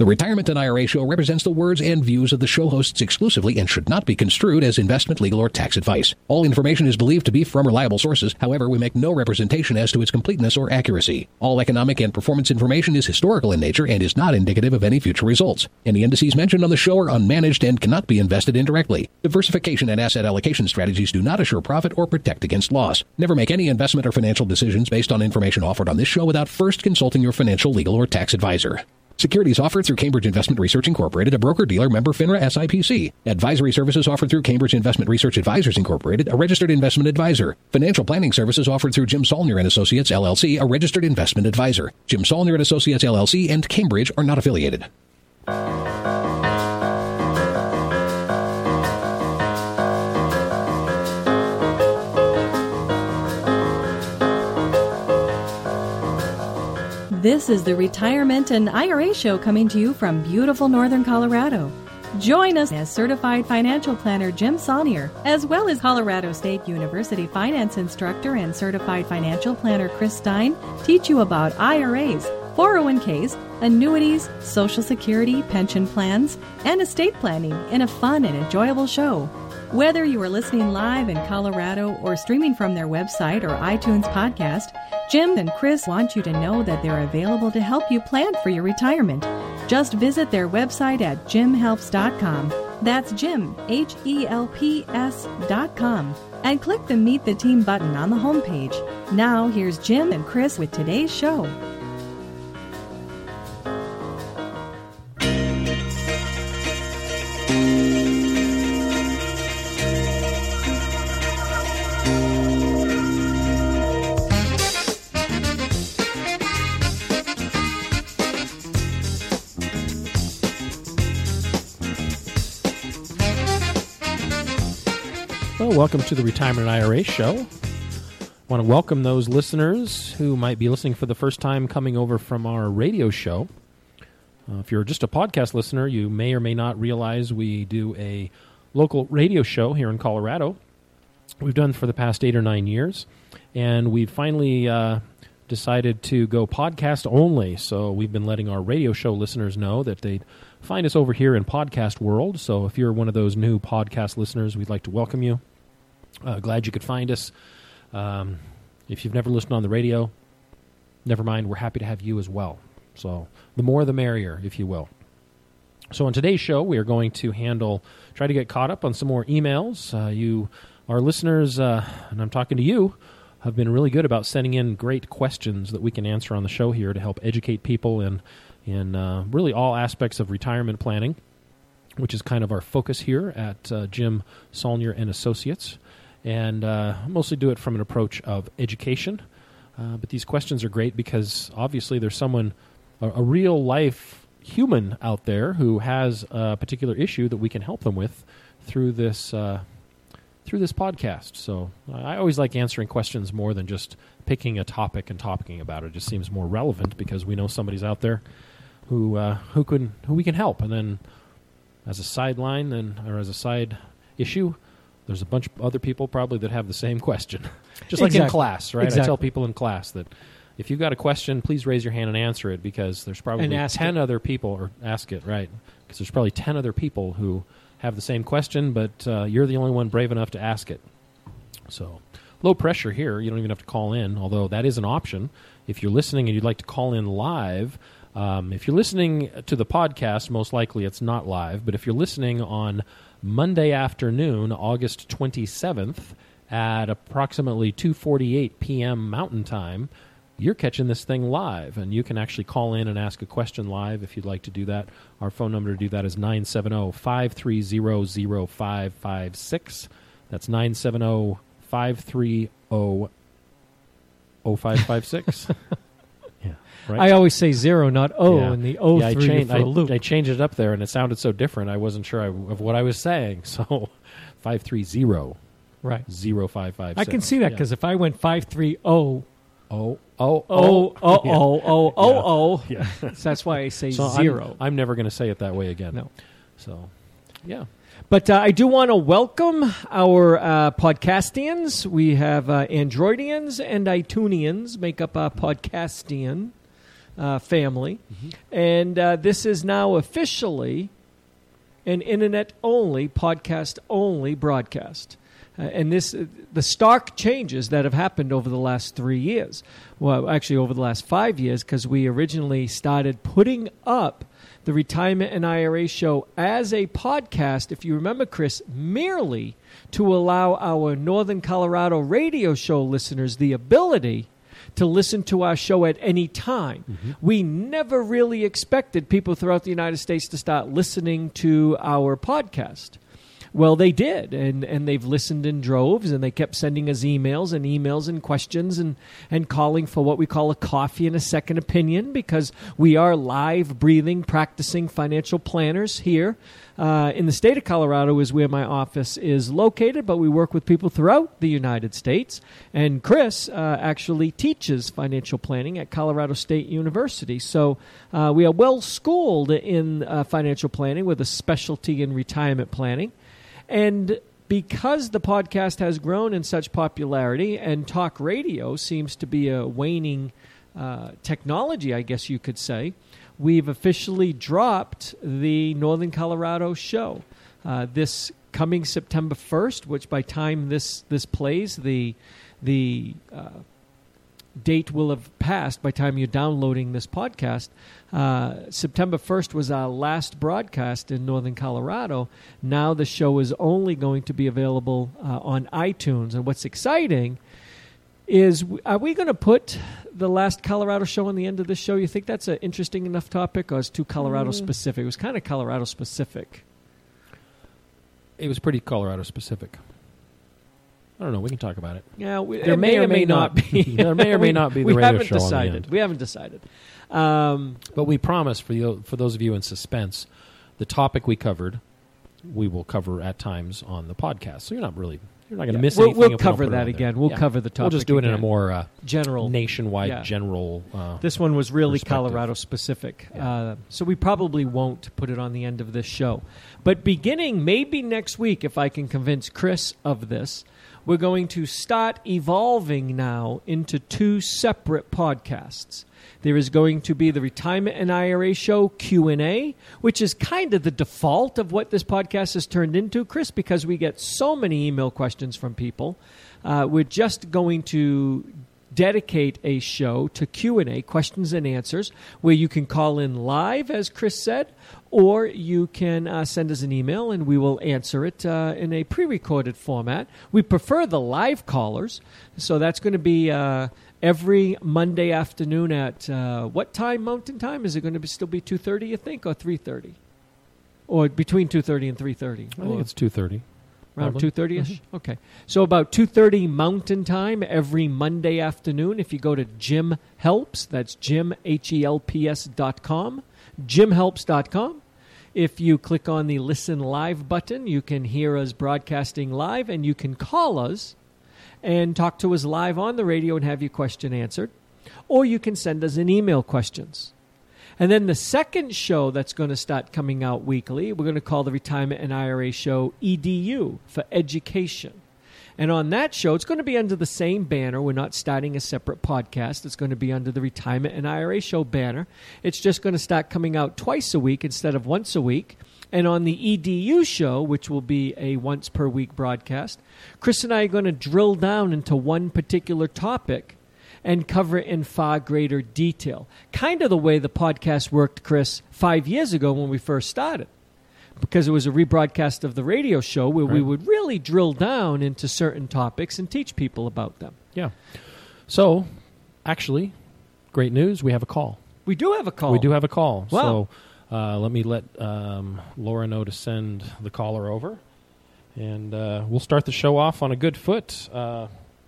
The Retirement and IRA Show represents the words and views of the show hosts exclusively and should not be construed as investment, legal, or tax advice. All information is believed to be from reliable sources. However, we make no representation as to its completeness or accuracy. All economic and performance information is historical in nature and is not indicative of any future results. Any indices mentioned on the show are unmanaged and cannot be invested indirectly. Diversification and asset allocation strategies do not assure profit or protect against loss. Never make any investment or financial decisions based on information offered on this show without first consulting your financial, legal, or tax advisor. Securities offered through Cambridge Investment Research Incorporated, a broker-dealer member FINRA SIPC. Advisory services offered through Cambridge Investment Research Advisors Incorporated, a registered investment advisor. Financial planning services offered through Jim Saulnier and Associates LLC, a registered investment advisor. Jim Saulnier and Associates LLC and Cambridge are not affiliated. This is the Retirement and IRA Show coming to you from beautiful northern Colorado. Join us as Certified Financial Planner Jim Saulnier, as well as Colorado State University Finance Instructor and Certified Financial Planner Chris Stein, teach you about IRAs, 401ks, annuities, Social Security, pension plans, and estate planning in a fun and enjoyable show. Whether you are listening live in Colorado or streaming from their website or iTunes podcast, Jim and Chris want you to know that they're available to help you plan for your retirement. Just visit their website at jimhelps.com. That's Jim, HELPS.com. And click the Meet the Team button on the homepage. Now, here's Jim and Chris with today's show. Welcome to the Retirement and IRA Show. I want to welcome those listeners who might be listening for the first time coming over from our radio show. If you're just a podcast listener, you may or may not realize we do a local radio show here in Colorado. We've done for the past 8 or 9 years, and we finally decided to go podcast only. So we've been letting our radio show listeners know that they'd find us over here in podcast world. So if you're one of those new podcast listeners, we'd like to welcome you. Glad you could find us. If you've never listened on the radio, never mind, we're happy to have you as well. So the more the merrier, if you will. So on today's show, we are going to try to get caught up on some more emails. Our listeners, and I'm talking to you, have been really good about sending in great questions that we can answer on the show here to help educate people in really all aspects of retirement planning, which is kind of our focus here at Jim Saulnier and Associates. And mostly do it from an approach of education. But these questions are great because obviously there's someone, a real-life human out there who has a particular issue that we can help them with through this podcast. So I always like answering questions more than just picking a topic and talking about it. It just seems more relevant because we know somebody's out there who we can help. And then as a sideline or as a side issue, there's a bunch of other people probably that have the same question. Just like in class, right? Exactly. I tell people in class that if you've got a question, please raise your hand and answer it because there's probably 10 other people, or ask it, right? Because there's probably 10 other people who have the same question, but you're the only one brave enough to ask it. So low pressure here. You don't even have to call in, although that is an option. If you're listening and you'd like to call in live, if you're listening to the podcast, most likely it's not live, but if you're listening on Monday afternoon, August 27th, at approximately 2:48 p.m. Mountain Time, you're catching this thing live, and you can actually call in and ask a question live if you'd like to do that. Our phone number to do that is 970-530-0556. That's 970-530-0556. Right? I always say 0, not O, and the O threw for a loop. I changed it up there, and it sounded so different. I wasn't sure of what I was saying. So 530 right 0556. I can see that because if I went 530 yeah. That's why I say so 0. I'm never going to say it that way again. No. So, yeah. But I do want to welcome our podcastians. We have Androidians and iTunians make up Podcastian. family. And this is now officially an internet-only, podcast-only broadcast. And the stark changes that have happened over the last 3 years. Well, actually over the last 5 years, because we originally started putting up the Retirement and IRA Show as a podcast, if you remember, Chris, merely to allow our Northern Colorado radio show listeners the ability to listen to our show at any time. We never really expected people throughout the United States to start listening to our podcast. Well, they did, and they've listened in droves, and they kept sending us emails and questions and calling for what we call a coffee and a second opinion, because we are live, breathing, practicing financial planners here. In the state of Colorado is where my office is located, but we work with people throughout the United States. And Chris actually teaches financial planning at Colorado State University. So we are well schooled in financial planning with a specialty in retirement planning. And because the podcast has grown in such popularity and talk radio seems to be a waning technology, I guess you could say, we've officially dropped the Northern Colorado show. This coming September 1st, which by time this plays, the date will have passed by the time you're downloading this podcast. September 1st was our last broadcast in Northern Colorado. Now the show is only going to be available on iTunes. And what's exciting is, are we going to put the last Colorado show on the end of this show? You think that's an interesting enough topic, or is it too Colorado specific? It was kind of Colorado specific. It was pretty Colorado specific. I don't know. We can talk about it. Yeah, there may or may not be. There may or may not be the radio show on the end. We haven't decided. But we promise, for those of you in suspense, the topic we covered, we will cover at times on the podcast. So you're not going to miss anything. We'll cover that again. We'll cover the topic. We'll just do it again. in a more general, nationwide, general. This one was really Colorado specific, so we probably won't put it on the end of this show. But beginning maybe next week, if I can convince Chris of this, we're going to start evolving now into two separate podcasts. There is going to be the Retirement and IRA Show Q&A, which is kind of the default of what this podcast has turned into, Chris, because we get so many email questions from people. We're just going to dedicate a show to Q&A, questions and answers, where you can call in live, as Chris said, or you can send us an email and we will answer it in a pre-recorded format. We prefer the live callers, so that's going to be every Monday afternoon at what time, Mountain Time? Is it going to still be 2:30, you think, or 3:30? Or between 2:30 and 3:30? I think it's 2:30. Around 2:30ish? Okay. So about 2:30 Mountain Time every Monday afternoon. If you go to Jim Helps, that's Jim, HELPS.com, jimhelps.com. If you click on the Listen Live button, you can hear us broadcasting live, and you can call us and talk to us live on the radio and have your question answered. Or you can send us an email questions. And then the second show that's going to start coming out weekly, we're going to call the Retirement and IRA Show EDU, for education. And on that show, it's going to be under the same banner. We're not starting a separate podcast. It's going to be under the Retirement and IRA Show banner. It's just going to start coming out twice a week instead of once a week. And on the EDU show, which will be a once-per-week broadcast, Chris and I are going to drill down into one particular topic and cover it in far greater detail. Kind of the way the podcast worked, Chris, 5 years ago when we first started. Because it was a rebroadcast of the radio show where we would really drill down into certain topics and teach people about them. Yeah. So, actually, great news. We have a call. We do have a call. We do have a call. Wow. So, let me let Laura know to send the caller over. And we'll start the show off on a good foot. Well,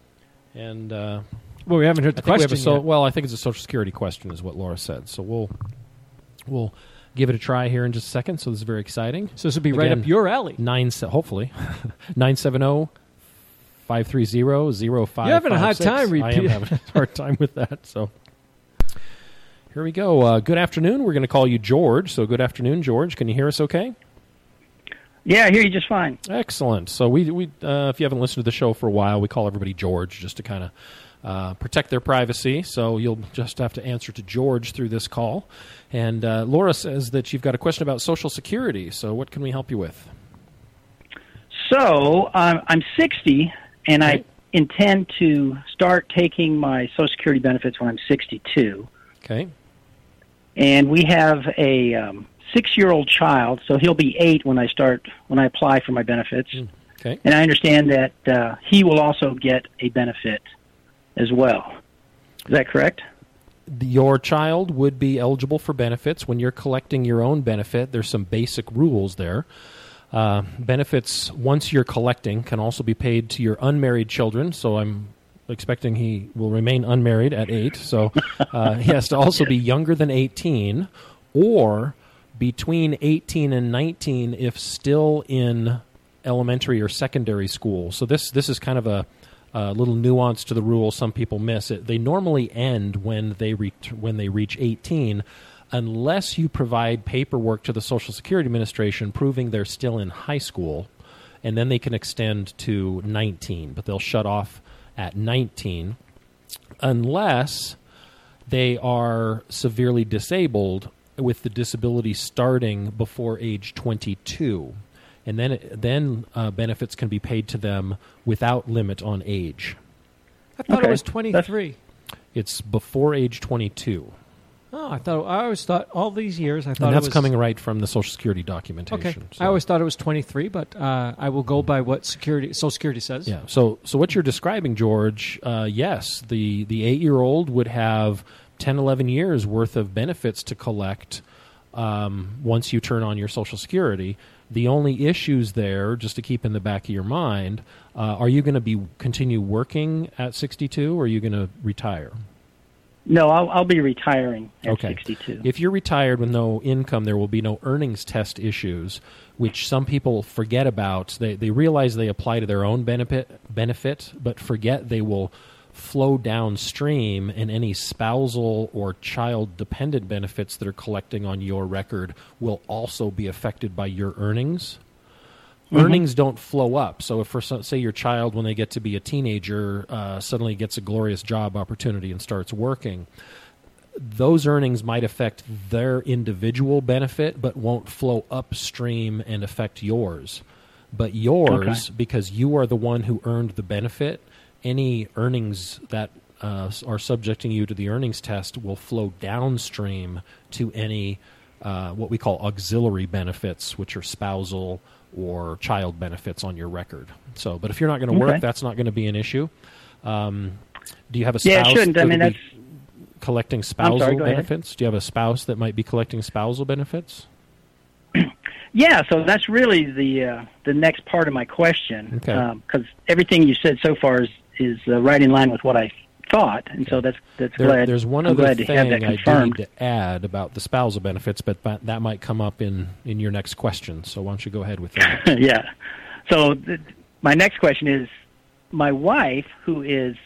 we haven't heard the question yet. Well, I think it's a Social Security question is what Laura said. So we'll give it a try here in just a second. So this is very exciting. So this will be right up your alley. Hopefully. 970-530-0556. You're having a hard time I am having a hard time with that. So here we go. Good afternoon. We're going to call you George. So good afternoon, George. Can you hear us okay? Yeah, I hear you just fine. Excellent. So we if you haven't listened to the show for a while, we call everybody George just to kind of protect their privacy, so you'll just have to answer to George through this call. And Laura says that you've got a question about Social Security, so what can we help you with? So I'm 60, and I intend to start taking my Social Security benefits when I'm 62. Okay. And we have a 6-year-old child, so he'll be 8 when I apply for my benefits. Okay. And I understand that he will also get a benefit as well. Is that correct? Your child would be eligible for benefits when you're collecting your own benefit. There's some basic rules there. Benefits, once you're collecting, can also be paid to your unmarried children, so I'm expecting he will remain unmarried at 8, so he has to also be younger than 18 or between 18 and 19 if still in elementary or secondary school. So this is kind of a little nuance to the rule some people miss. They normally end when they reach 18 unless you provide paperwork to the Social Security Administration proving they're still in high school, and then they can extend to 19, but they'll shut off at 19 unless they are severely disabled with the disability starting before age 22. And then benefits can be paid to them without limit on age. I thought it was 23. It's before age 22. Oh, I always thought all these years And that's coming right from the Social Security documentation. Okay. So. I always thought it was 23, but I will go by what Social Security says. Yeah. So what you're describing, George, yes, the 8-year-old would have 10, 11 years worth of benefits to collect once you turn on your Social Security. The only issues there, just to keep in the back of your mind, are you going to continue working at 62 or are you going to retire? No, I'll be retiring at 62. If you're retired with no income, there will be no earnings test issues, which some people forget about. They realize they apply to their own benefit, but forget they will flow downstream, and any spousal or child-dependent benefits that are collecting on your record will also be affected by your earnings. Mm-hmm. Earnings don't flow up. So if, say, your child, when they get to be a teenager, suddenly gets a glorious job opportunity and starts working, those earnings might affect their individual benefit but won't flow upstream and affect yours. But yours, because you are the one who earned the benefit, any earnings that are subjecting you to the earnings test will flow downstream to any what we call auxiliary benefits, which are spousal or child benefits on your record. So, but if you're not going to work, that's not going to be an issue. Do you have a spouse? Yeah, it shouldn't. I mean, that's collecting spousal benefits. Do you have a spouse that might be collecting spousal benefits? Yeah, so that's really the next part of my question, because everything you said so far is right in line with what I thought, and so that's glad. There's one other thing I do need to add about the spousal benefits, but that might come up in your next question. So why don't you go ahead with that? Yeah. So my next question is, my wife, who is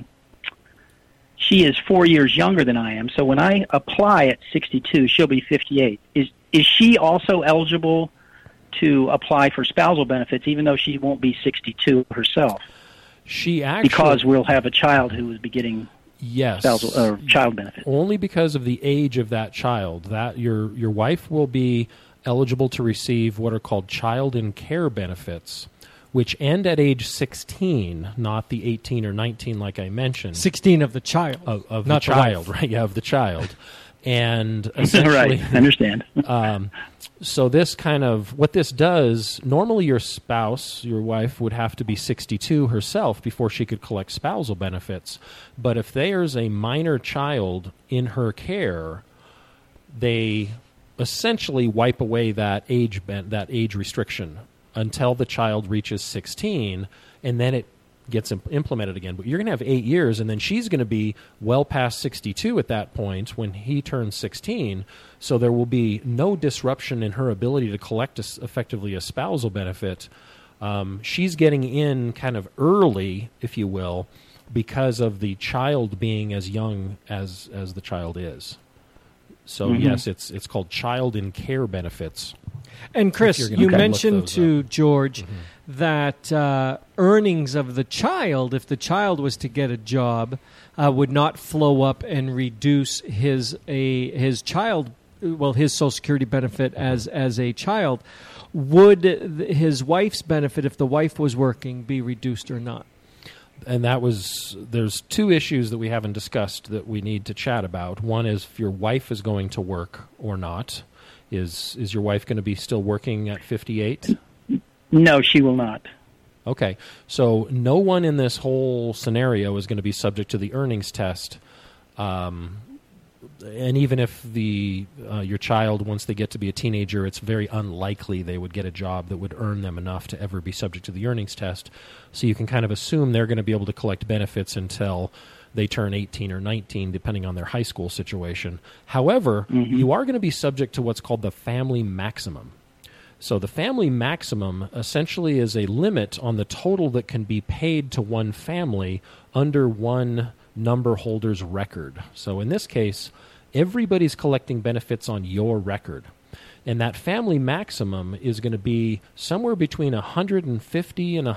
she is 4 years younger than I am. So when I apply at 62, she'll be 58. Is she also eligible to apply for spousal benefits, even though she won't be 62 herself? She actually, because we'll have a child who will be getting spousal or child benefits. Only because of the age of that child. That your wife will be eligible to receive what are called child in care benefits, which end at age 16, not the 18 or 19 like I mentioned. 16 of the child. Of not the child, right? Yeah, of the child. And essentially, right, I understand. So this what this does, normally your spouse, your wife, would have to be 62 herself before she could collect spousal benefits. But if there's a minor child in her care, they essentially wipe away that age restriction until the child reaches 16, and then it gets implemented again. But you're going to have 8 years, and then she's going to be well past 62 at that point when he turns 16, so there will be no disruption in her ability to collect effectively a spousal benefit. She's getting in kind of early, if you will, because of the child being as young as the child is. So yes, it's called child in care benefits. And Chris, you mentioned to George that earnings of the child, if the child was to get a job, would not flow up and reduce his Social Security benefit as a child. Would his wife's benefit, if the wife was working, be reduced or not? And there's two issues that we haven't discussed that we need to chat about. One is if your wife is going to work or not. Is your wife going to be still working at 58? No, she will not. Okay. So no one in this whole scenario is going to be subject to the earnings test. And even if your child, once they get to be a teenager, it's very unlikely they would get a job that would earn them enough to ever be subject to the earnings test. So you can kind of assume they're going to be able to collect benefits until they turn 18 or 19, depending on their high school situation. However, you are going to be subject to what's called the family maximum. So the family maximum essentially is a limit on the total that can be paid to one family under one number holder's record. So in this case, everybody's collecting benefits on your record. And that family maximum is going to be somewhere between 150 and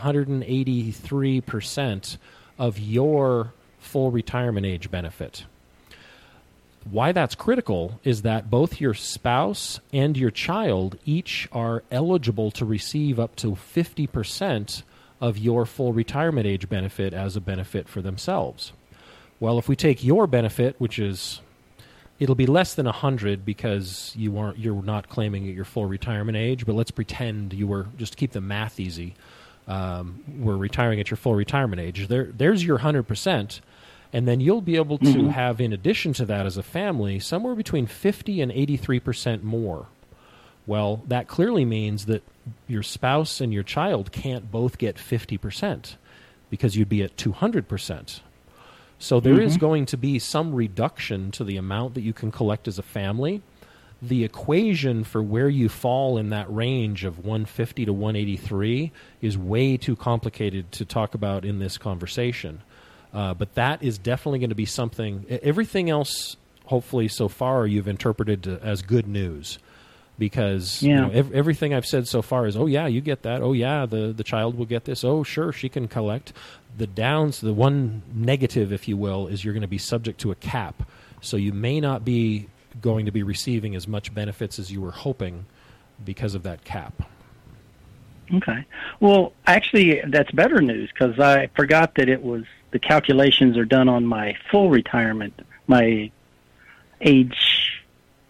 183% of your full retirement age benefit. Why that's critical is that both your spouse and your child each are eligible to receive up to 50% of your full retirement age benefit as a benefit for themselves. Well, if we take your benefit, which is, it'll be less than 100 because you're not claiming at your full retirement age, but let's pretend you were, just to keep the math easy, were retiring at your full retirement age. There's your 100%, and then you'll be able to have, in addition to that as a family, somewhere between 50 and 83% more. Well, that clearly means that your spouse and your child can't both get 50% because you'd be at 200%. So there is going to be some reduction to the amount that you can collect as a family. The equation for where you fall in that range of 150 to 183 is way too complicated to talk about in this conversation. But that is definitely going to be something. Everything else, hopefully so far, you've interpreted as good news. Because everything I've said so far is, oh, yeah, you get that. Oh, yeah, the child will get this. Oh, sure, she can collect. The one negative, if you will, is you're going to be subject to a cap. So you may not be going to be receiving as much benefits as you were hoping because of that cap. Okay. Well, actually, that's better news because I forgot that the calculations are done on my full retirement, my age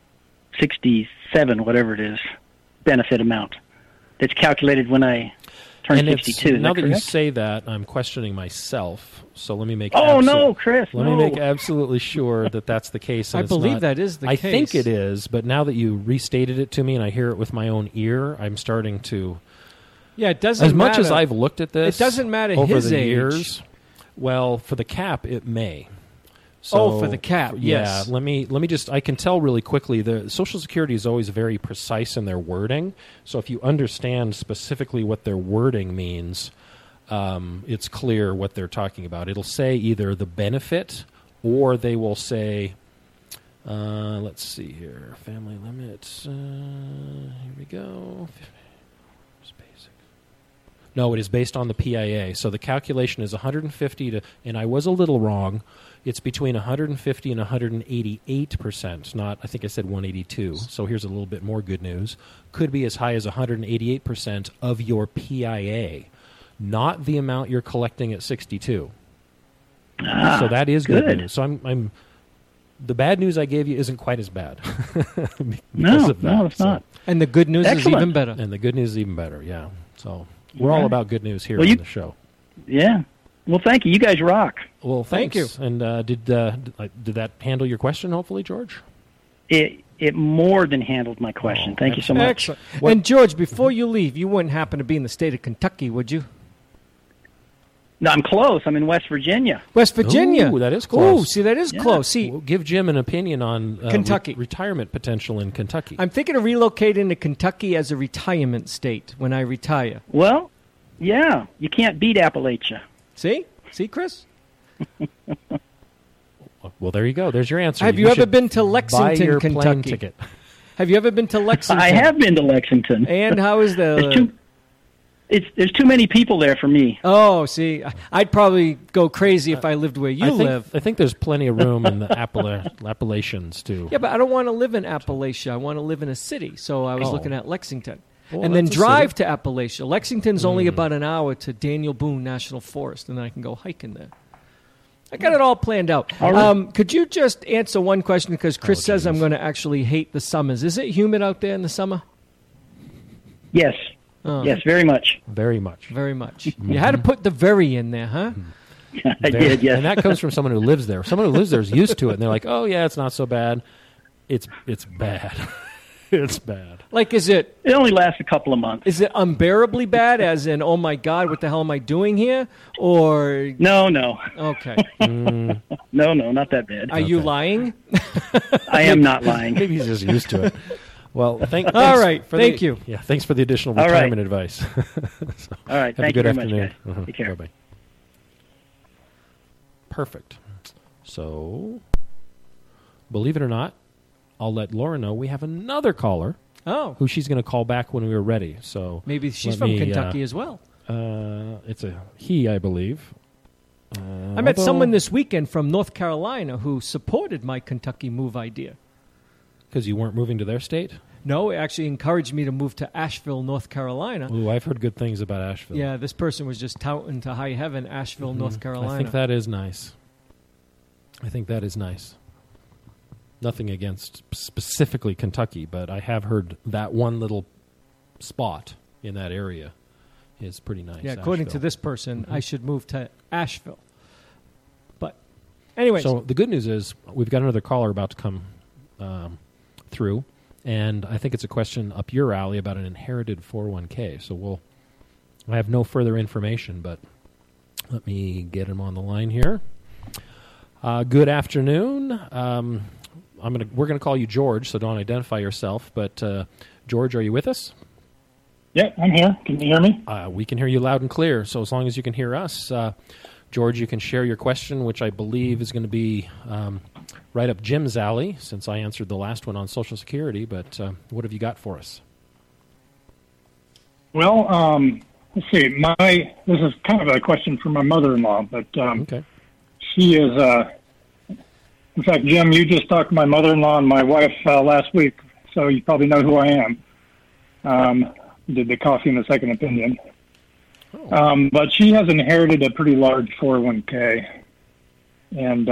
67, whatever it is, benefit amount. It's calculated when I turn 62. Now that you say that, I'm questioning myself. So let me make Chris, let me make absolutely sure that that's the case. I believe that is the case. I think it is, but now that you restated it to me and I hear it with my own ear, I'm starting to. Yeah, it doesn't. As much as I've looked at this, it doesn't matter over his the age. years. Well, for the cap, it may. So, for the cap, yes. Yeah, let me just, I can tell really quickly, the Social Security is always very precise in their wording. So if you understand specifically what their wording means, it's clear what they're talking about. It'll say either the benefit or they will say, let's see here, family limits. Here we go. No, it is based on the PIA. So the calculation is 150 to, and I was a little wrong. It's between 150 and 188%. Not, I think I said 182. So here's a little bit more good news. Could be as high as 188% of your PIA, not the amount you're collecting at 62. So that is good news. So I'm the bad news I gave you isn't quite as bad. No, it's not. And the good news is even better. And the good news is even better, yeah. So we're all about good news here on the show. Yeah. Well, thank you. You guys rock. Well, thank you. And did that handle your question, hopefully, George? It more than handled my question. Thank you so much. Excellent. And, George, before you leave, you wouldn't happen to be in the state of Kentucky, would you? No, I'm close. I'm in West Virginia. West Virginia. Ooh, that is close. Ooh, see, that is close. See, we'll give Jim an opinion on Kentucky retirement potential in Kentucky. I'm thinking of relocating to Kentucky as a retirement state when I retire. Well, yeah, you can't beat Appalachia. See, Chris? Well, there you go. There's your answer. Have you ever been to Lexington, buy your Kentucky? plane ticket. Have you ever been to Lexington? I have been to Lexington. And how is the... there's too many people there for me. Oh, see, I'd probably go crazy if I lived where you live. I think there's plenty of room in the Appalachians, too. Yeah, but I don't want to live in Appalachia. I want to live in a city. So I was looking at Lexington. Well, and then that's a drive city. to Appalachia. Lexington's only about an hour to Daniel Boone National Forest, and then I can go hiking there. I got it all planned out. Could you just answer one question? Because Chris says I'm going to actually hate the summers. Is it humid out there in the summer? Yes. Oh. Yes, very much. Very much. Very much. You had to put the very in there, huh? I did, yes. And that comes from someone who lives there. Someone who lives there is used to it, and they're like, oh, yeah, it's not so bad. It's bad. It's bad. Like, is it It only lasts a couple of months. Is it unbearably bad, as in, oh my God, what the hell am I doing here? Or No. okay, No, not that bad. are you lying? I am not lying. Maybe he's just used to it. Well, thanks right, for thank you. Yeah, thanks for the additional All right. retirement advice. All right, Have a thank good you very afternoon. much, guys. Take care. Bye-bye. Perfect. So, believe it or not, I'll let Laura know we have another caller Oh, who she's going to call back when we're ready. So maybe she's let from me, Kentucky as well. It's a he, I believe. I met someone this weekend from North Carolina who supported my Kentucky move idea. Because you weren't moving to their state? No, it actually encouraged me to move to Asheville, North Carolina. Ooh, I've heard good things about Asheville. Yeah, this person was just touting to high heaven, Asheville, North Carolina. I think that is nice. Nothing against specifically Kentucky, but I have heard that one little spot in that area is pretty nice. Yeah, according to Asheville. this person, I should move to Asheville. But anyways, So the good news is we've got another caller about to come through, and I think it's a question up your alley about an inherited 401k. So I have no further information, but let me get him on the line here. Good afternoon. We're gonna call you George, so don't identify yourself. But George, are you with us? Yeah, I'm here. Can you hear me? We can hear you loud and clear. So as long as you can hear us, George, you can share your question, which I believe is going to be right up Jim's alley, since I answered the last one on Social Security. But what have you got for us? Well, let's see. This is kind of a question for my mother-in-law, but Okay. she is. In fact, Jim, you just talked to my mother-in-law and my wife last week, so you probably know who I am. Did the coffee and the second opinion. But she has inherited a pretty large 401k, and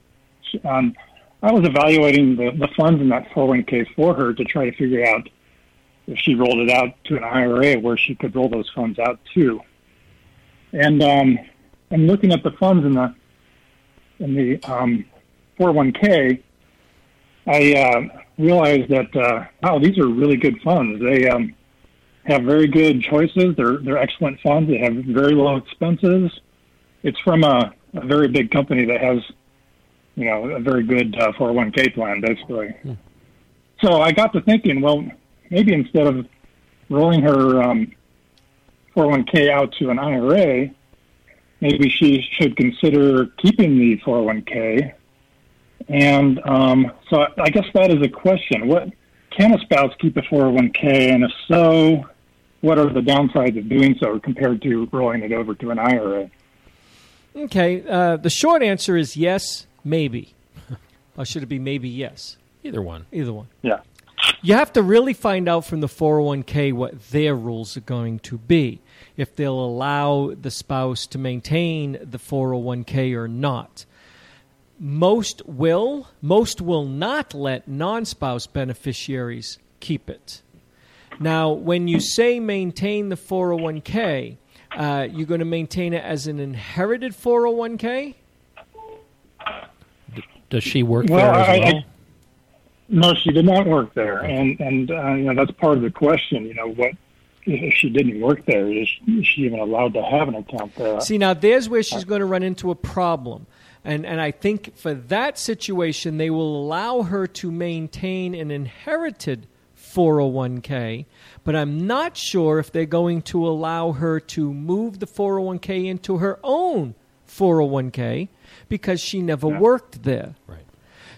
I was evaluating the funds in that 401k for her to try to figure out if she rolled it out to an IRA where she could roll those funds out to. And I'm looking at the funds in the 401k. I realized that these are really good funds. They have very good choices. They're excellent funds. They have very low expenses. It's from a very big company that has, a very good 401k plan, basically. So I got to thinking, well, maybe instead of rolling her 401k out to an IRA, maybe she should consider keeping the 401k. And so I guess that is a question. What can a spouse keep a 401k? And if so, what are the downsides of doing so compared to rolling it over to an IRA? okay, the short answer is yes, maybe. Or should it be maybe yes? Either one. Either one. Yeah. You have to really find out from the 401k what their rules are going to be, if they'll allow the spouse to maintain the 401k or not. Most will not let non-spouse beneficiaries keep it. Now, when you say maintain the 401k, you're going to maintain it as an inherited 401k? Does she work Well, there as well? No, she did not work there, and that's part of the question. What if she didn't work there? Is she even allowed to have an account there? See, now there's where she's going to run into a problem. And I think for that situation, they will allow her to maintain an inherited 401k, but I'm not sure if they're going to allow her to move the 401k into her own 401k because she never worked there. Right.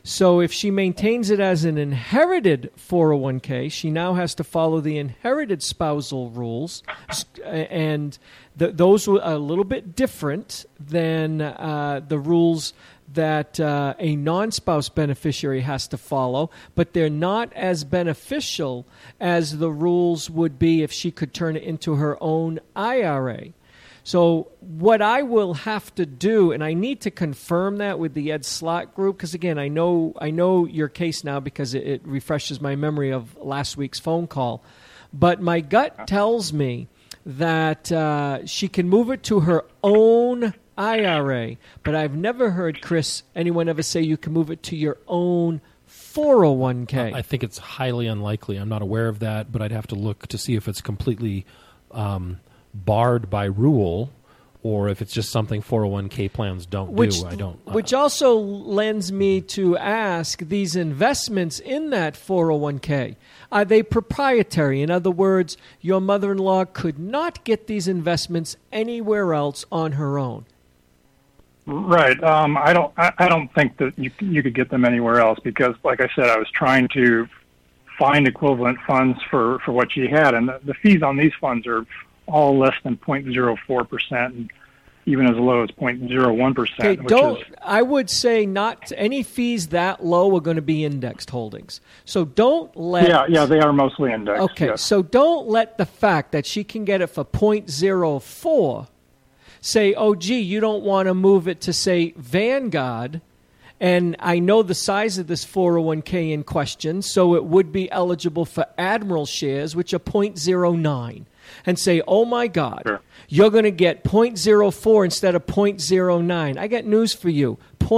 So if she maintains it as an inherited 401k, she now has to follow the inherited spousal rules, and those are a little bit different than the rules that a non-spouse beneficiary has to follow, but they're not as beneficial as the rules would be if she could turn it into her own IRA. So what I will have to do, and I need to confirm that with the Ed Slott group, because again, I know your case now because it refreshes my memory of last week's phone call. But my gut tells me that she can move it to her own IRA. But I've never heard, Chris, anyone ever say you can move it to your own 401k. I think it's highly unlikely. I'm not aware of that, but I'd have to look to see if it's completely barred by rule, or if it's just something 401k plans don't do. I don't. Which also lends me to ask, these investments in that 401k, are they proprietary? In other words, your mother-in-law could not get these investments anywhere else on her own. Right. I don't think that you could get them anywhere else because, like I said, I was trying to find equivalent funds for what she had, and the fees on these funds are all less than 0.04%, and even as low as 0.01%. Okay, I would say not any fees that low are going to be indexed holdings. So don't let... Yeah, they are mostly indexed. Okay, yes. So don't let the fact that she can get it for 0.04 say, oh, gee, you don't want to move it to, say, Vanguard, and I know the size of this 401k in question, so it would be eligible for Admiral shares, which are 0.09. And say, oh, my God, sure, you're going to get 0.04 instead of 0.09. I got news for you.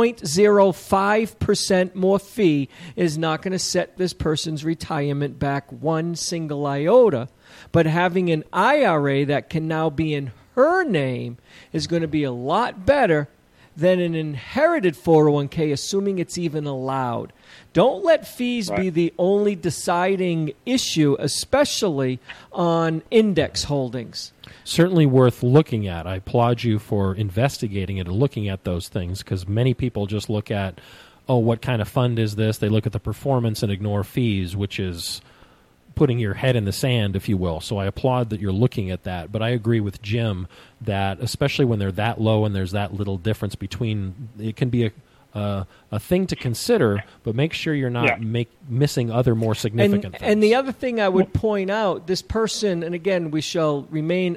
0.05% more fee is not going to set this person's retirement back one single iota. But having an IRA that can now be in her name is going to be a lot better than an inherited 401k, assuming it's even allowed. Don't let fees be the only deciding issue, especially on index holdings. Certainly worth looking at. I applaud you for investigating it and looking at those things, because many people just look at, oh, what kind of fund is this? They look at the performance and ignore fees, which is putting your head in the sand, if you will. So I applaud that you're looking at that. But I agree with Jim that especially when they're that low and there's that little difference between, it can be a thing to consider, but make sure you're not missing other more significant things. And the other thing I would point out, this person, and again, we shall remain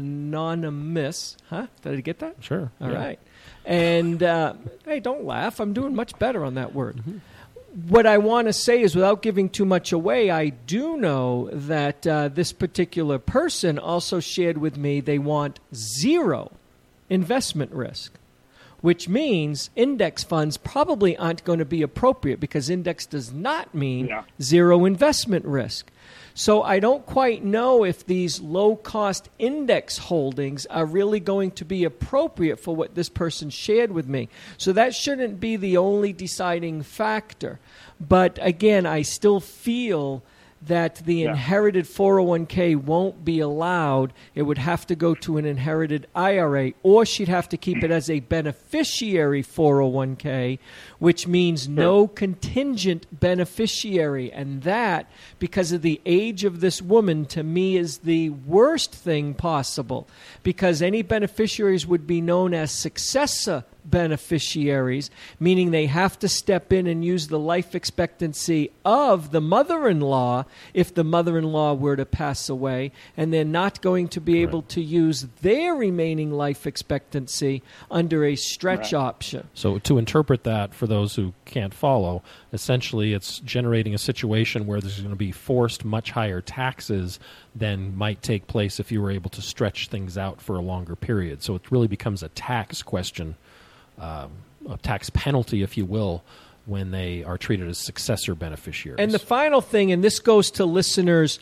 anonymous. Huh? Did I get that? Sure. All right. And, hey, don't laugh. I'm doing much better on that word. Mm-hmm. What I want to say is, without giving too much away, I do know that this particular person also shared with me they want zero investment risk, which means index funds probably aren't going to be appropriate because index does not mean zero investment risk. So I don't quite know if these low-cost index holdings are really going to be appropriate for what this person shared with me. So that shouldn't be the only deciding factor. But again, I still feel that the inherited 401k won't be allowed. It would have to go to an inherited IRA, or she'd have to keep it as a beneficiary 401k, which means no contingent beneficiary. And that, because of the age of this woman, to me is the worst thing possible, because any beneficiaries would be known as successor beneficiaries, meaning they have to step in and use the life expectancy of the mother-in-law if the mother-in-law were to pass away, and they're not going to be able to use their remaining life expectancy under a stretch option. So to interpret that for those who can't follow, essentially it's generating a situation where there's going to be forced much higher taxes than might take place if you were able to stretch things out for a longer period. So it really becomes a tax question, a tax penalty, if you will, when they are treated as successor beneficiaries. And the final thing, and this goes to listeners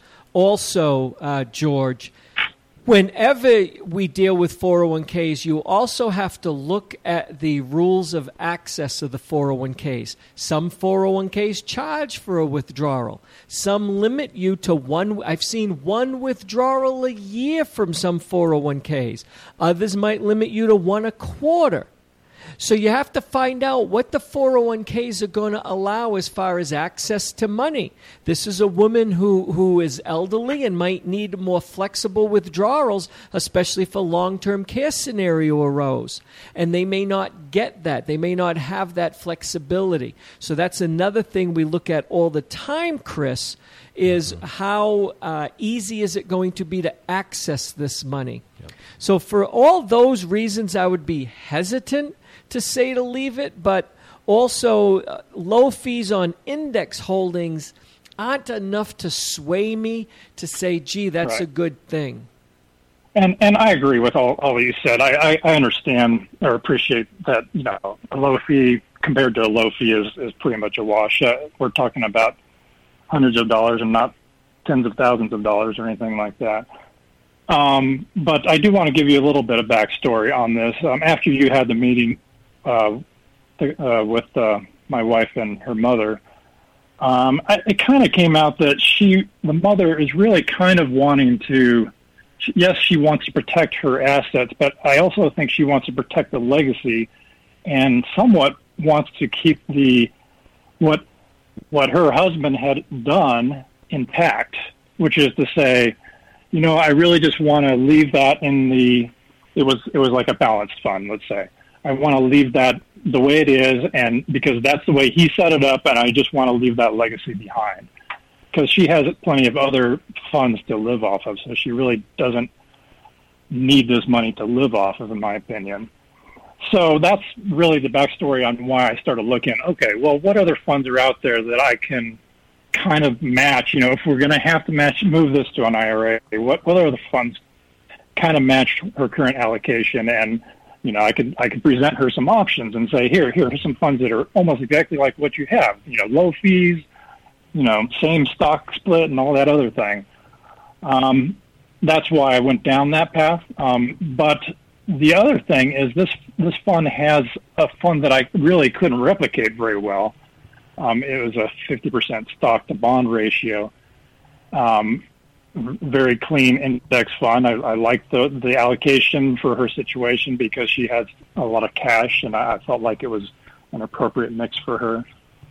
also, George, whenever we deal with 401ks, you also have to look at the rules of access of the 401ks. Some 401ks charge for a withdrawal. Some limit you to one. I've seen one withdrawal a year from some 401ks. Others might limit you to one a quarter. So you have to find out what the 401ks are going to allow as far as access to money. This is a woman who is elderly and might need more flexible withdrawals, especially if a long-term care scenario arose. And they may not get that. They may not have that flexibility. So that's another thing we look at all the time, Chris, is how easy is it going to be to access this money. Yep. So for all those reasons, I would be hesitant to say to leave it, but also low fees on index holdings aren't enough to sway me to say, gee, that's a good thing. And I agree with all you said. I understand or appreciate that, a low fee compared to a low fee is pretty much a wash. We're talking about hundreds of dollars and not tens of thousands of dollars or anything like that. But I do want to give you a little bit of backstory on this. After you had the meeting with my wife and her mother, it kind of came out that the mother is really kind of wanting to, yes, she wants to protect her assets, but I also think she wants to protect the legacy and somewhat wants to keep what her husband had done intact, which is to say, I really just want to leave that it was like a balanced fund, let's say. I want to leave that the way it is, and because that's the way he set it up, and I just want to leave that legacy behind. Because she has plenty of other funds to live off of, so she really doesn't need this money to live off of, in my opinion. So that's really the backstory on why I started looking, okay, well, what other funds are out there that I can kind of match? If we're going to have to move this to an IRA, what other funds kind of match her current allocation? And I could present her some options and say, here are some funds that are almost exactly like what you have. Low fees, same stock split and all that other thing. That's why I went down that path. But the other thing is this fund has a fund that I really couldn't replicate very well. It was a 50% stock to bond ratio. Very clean index fund. I liked the allocation for her situation because she has a lot of cash, and I felt like it was an appropriate mix for her.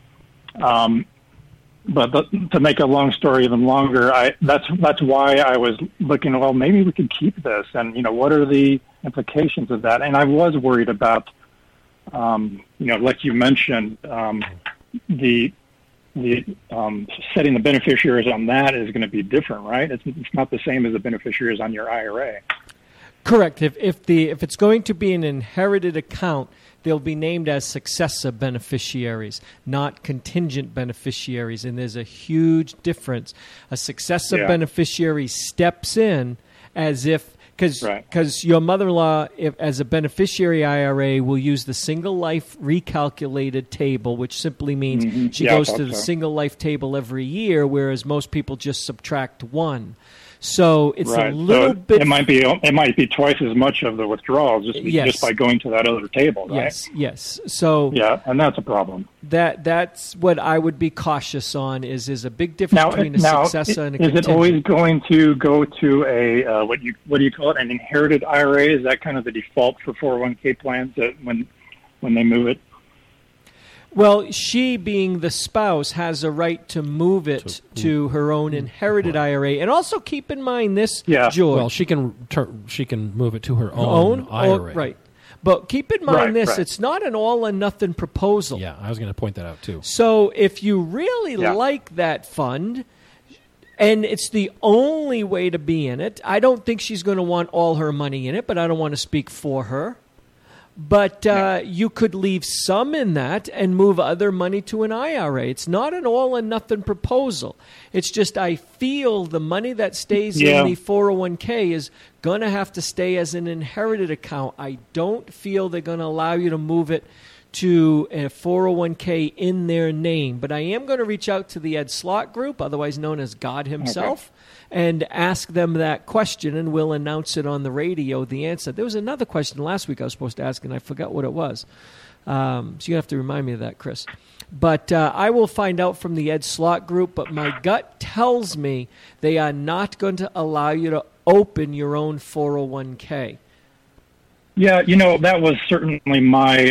But to make a long story even longer, that's why I was looking, well, maybe we could keep this, and what are the implications of that? And I was worried about, like you mentioned, the setting the beneficiaries on that is going to be different, right? It's not the same as the beneficiaries on your IRA. Correct. If it's going to be an inherited account, they'll be named as successor beneficiaries, not contingent beneficiaries, and there's a huge difference. A successor beneficiary steps in as if because your mother-in-law, as a beneficiary IRA, will use the single life recalculated table, which simply means she goes to the single life table every year, whereas most people just subtract one. So it's a little bit. It might be twice as much of the withdrawals just by going to that other table, right? Yes. So and that's a problem. That's what I would be cautious on. Is a big difference between a successor and a contingent. Is it always going to go to a what do you call it? An inherited IRA? Is that kind of the default for 401k plans that when they move it? Well, she, being the spouse, has a right to move it to her own inherited IRA, and also keep in mind this, George. Well, she can move it to her own IRA, right? But keep in mind this: it's not an all or nothing proposal. Yeah, I was going to point that out too. So, if you really like that fund, and it's the only way to be in it, I don't think she's going to want all her money in it. But I don't want to speak for her. But you could leave some in that and move other money to an IRA. It's not an all-or-nothing proposal. It's just I feel the money that stays in the 401k is going to have to stay as an inherited account. I don't feel they're going to allow you to move it to a 401k in their name. But I am going to reach out to the Ed Slott Group, otherwise known as God himself, and ask them that question, and we'll announce it on the radio, the answer. There was another question last week I was supposed to ask, and I forgot what it was. So you have to remind me of that, Chris. But I will find out from the Ed Slott Group, but my gut tells me they are not going to allow you to open your own 401k. Yeah, that was certainly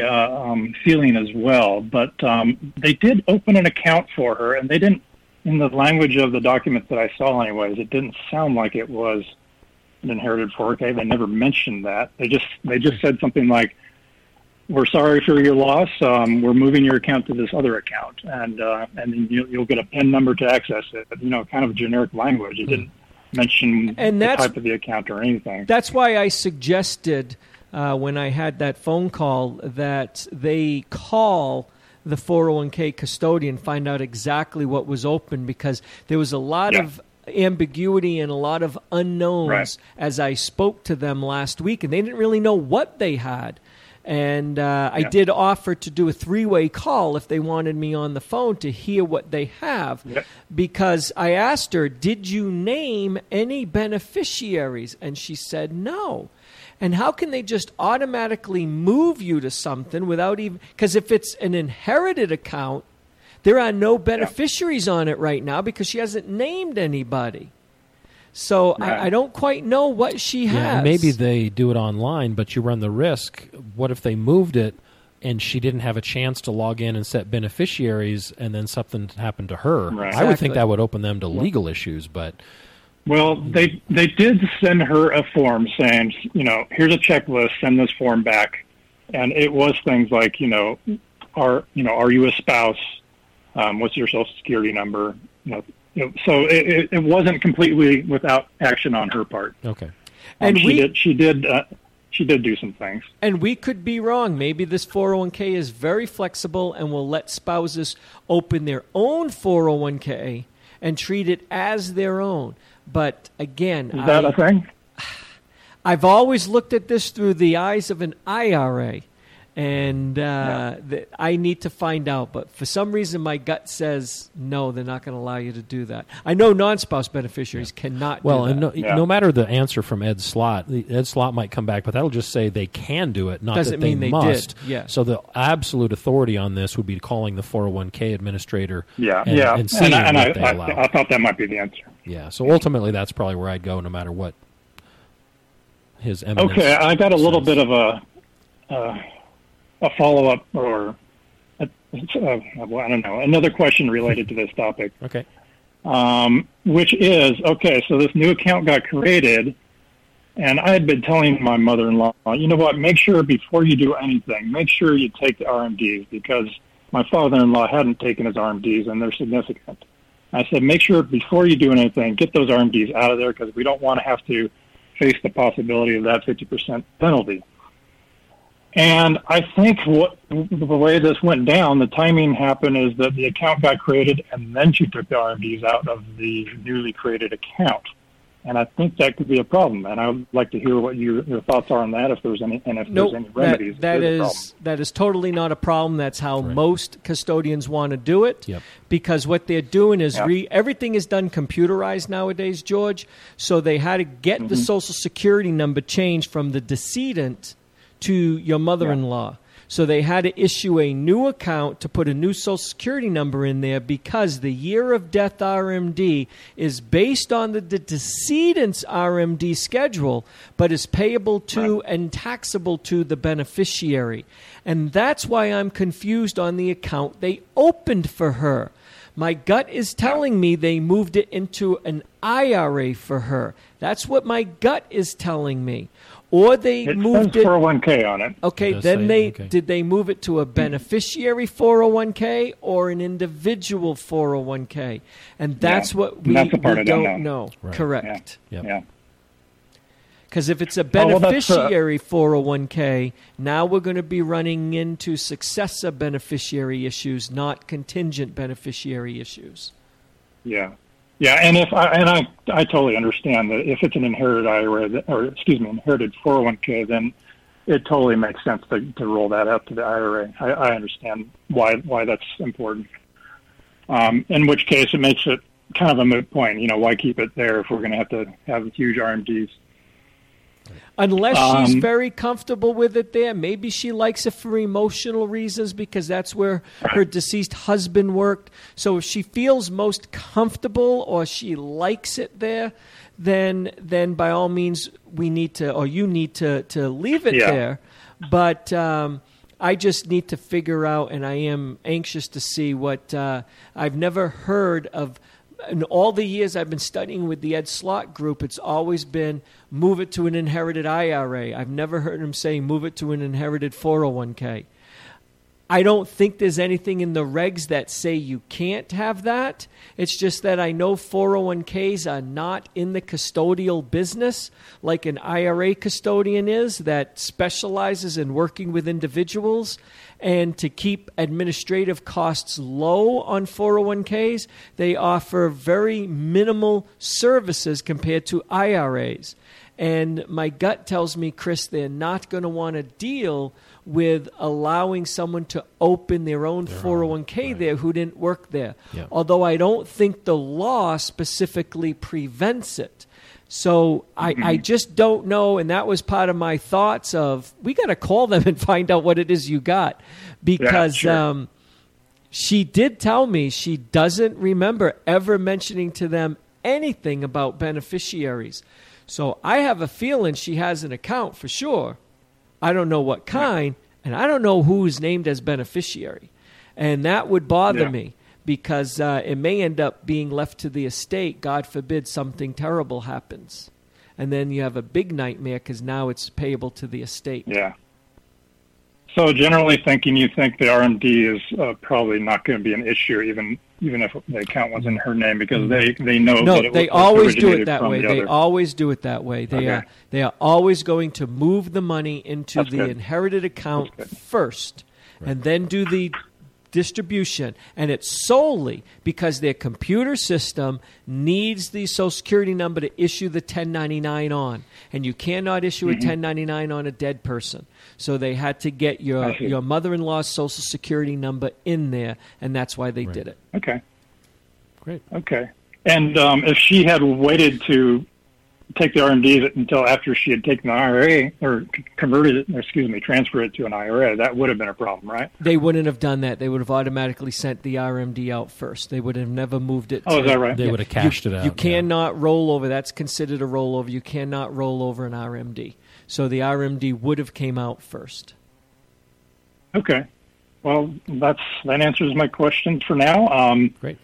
my feeling as well. But they did open an account for her, and they didn't, in the language of the documents that I saw anyways, it didn't sound like it was an inherited 401k. They never mentioned that. They just said something like, "We're sorry for your loss. We're moving your account to this other account, and then you'll get a PIN number to access it." Kind of generic language. It didn't mention the type of the account or anything. That's why I suggested when I had that phone call that they call the 401k custodian, find out exactly what was open, because there was a lot of ambiguity and a lot of unknowns as I spoke to them last week, and they didn't really know what they had. And I did offer to do a 3-way call if they wanted me on the phone to hear what they have, because I asked her, "Did you name any beneficiaries?" And she said no. And how can they just automatically move you to something without even... Because if it's an inherited account, there are no beneficiaries on it right now because she hasn't named anybody. So I don't quite know what she has. Yeah, maybe they do it online, but you run the risk. What if they moved it and she didn't have a chance to log in and set beneficiaries, and then something happened to her? Right. I would think that would open them to legal issues, but... Well, they did send her a form saying, here's a checklist, send this form back. And it was things like, are you a spouse? What's your Social Security number? So it wasn't completely without action on her part. Okay. And she did do some things. And we could be wrong. Maybe this 401k is very flexible and will let spouses open their own 401k and treat it as their own. But again, is that a thing? I've always looked at this through the eyes of an IRA, and I need to find out. But for some reason, my gut says no, they're not going to allow you to do that. I know non-spouse beneficiaries cannot do that. And no matter the answer from Ed Slott, Ed Slott might come back, but that'll just say they can do it, not Doesn't that they mean they must. did. Yeah. So the absolute authority on this would be calling the 401k administrator and seeing what they I allow. thought that might be the answer. Yeah, so ultimately that's probably where I'd go no matter what his eminence Okay, I got a little says. bit of a follow-up or, I don't know, another question related to this topic. Okay. Which is, so this new account got created, and I had been telling my mother-in-law, you know what, make sure before you do anything, make sure you take the RMDs, because my father-in-law hadn't taken his RMDs, and they're significant. I said, make sure before you do anything, get those RMDs out of there, because we don't want to have to face the possibility of that 50% penalty. And I think the way this went down, the timing happened is that the account got created, and then she took the RMDs out of the newly created account. And I think that could be a problem. And I would like to hear what your thoughts are on that, if there's any, and if there's any remedies. That is totally not a problem. That's how most custodians want to do it. Yep. Because what they're doing is everything is done computerized nowadays, George. So they had to get the Social Security number changed from the decedent to your mother-in-law. So they had to issue a new account to put a new Social Security number in there, because the year of death RMD is based on the decedent's RMD schedule, but is payable to and taxable to the beneficiary. And that's why I'm confused on the account they opened for her. My gut is telling me they moved it into an IRA for her. That's what my gut is telling me. Or they moved it 401k on it. Okay, then did they move it to a beneficiary 401k or an individual 401k? And that's what we don't know. Right. Correct. Yeah. Because if it's a beneficiary 401k, now we're going to be running into successor beneficiary issues, not contingent beneficiary issues. Yeah. Yeah, and I totally understand that if it's an inherited IRA, inherited 401k, then it totally makes sense to roll that up to the IRA. I understand why that's important. In which case, it makes it kind of a moot point. Why keep it there if we're going to have huge RMDs? Unless she's very comfortable with it there. Maybe she likes it for emotional reasons because that's where her deceased husband worked. So if she feels most comfortable or she likes it there, then by all means you need to leave it there. But I just need to figure out, and I am anxious to see what I've never heard of. In all the years I've been studying with the Ed Slott group, it's always been move it to an inherited IRA. I've never heard him say move it to an inherited 401k. I don't think there's anything in the regs that say you can't have that. It's just that I know 401ks are not in the custodial business like an IRA custodian is that specializes in working with individuals. And to keep administrative costs low on 401ks, they offer very minimal services compared to IRAs. And my gut tells me, Chris, they're not going to want to deal with allowing someone to open their own 401k there who didn't work there. Yeah. Although I don't think the law specifically prevents it. So I just don't know, and that was part of my thoughts of, we got to call them and find out what it is you got. Because she did tell me she doesn't remember ever mentioning to them anything about beneficiaries. So I have a feeling she has an account for sure. I don't know what kind, and I don't know who's named as beneficiary. And that would bother me because it may end up being left to the estate. God forbid something terrible happens. And then you have a big nightmare because now it's payable to the estate. Yeah. So generally thinking, you think the RMD is probably not going to be an issue, even if the account was in her name, because they know that it they always do it that way. They always do it that way. They are always going to move the money into the inherited account first, and then do the distribution, and it's solely because their computer system needs the Social Security number to issue the 1099 on, and you cannot issue a 1099 on a dead person. So they had to get your mother-in-law's Social Security number in there, and that's why they did it. Okay. Great. Okay. And if she had waited to take the RMDs until after she had taken the IRA or transferred it to an IRA, that would have been a problem, right? They wouldn't have done that. They would have automatically sent the RMD out first. They would have never moved it. Is that right? They would have cashed it out. You cannot roll over. That's considered a rollover. You cannot roll over an RMD. So the RMD would have came out first. Okay. Well, that answers my question for now. Great.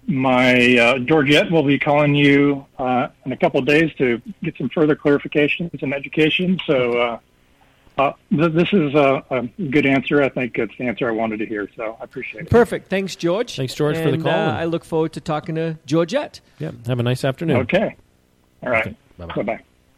My Georgette will be calling you in a couple of days to get some further clarifications and education. So this is a good answer. I think it's the answer I wanted to hear. So I appreciate it. Perfect. Thanks, George. Thanks, George, for the call. I look forward to talking to Georgette. Yeah. Have a nice afternoon. Okay. All right. Okay. Bye-bye. Bye-bye.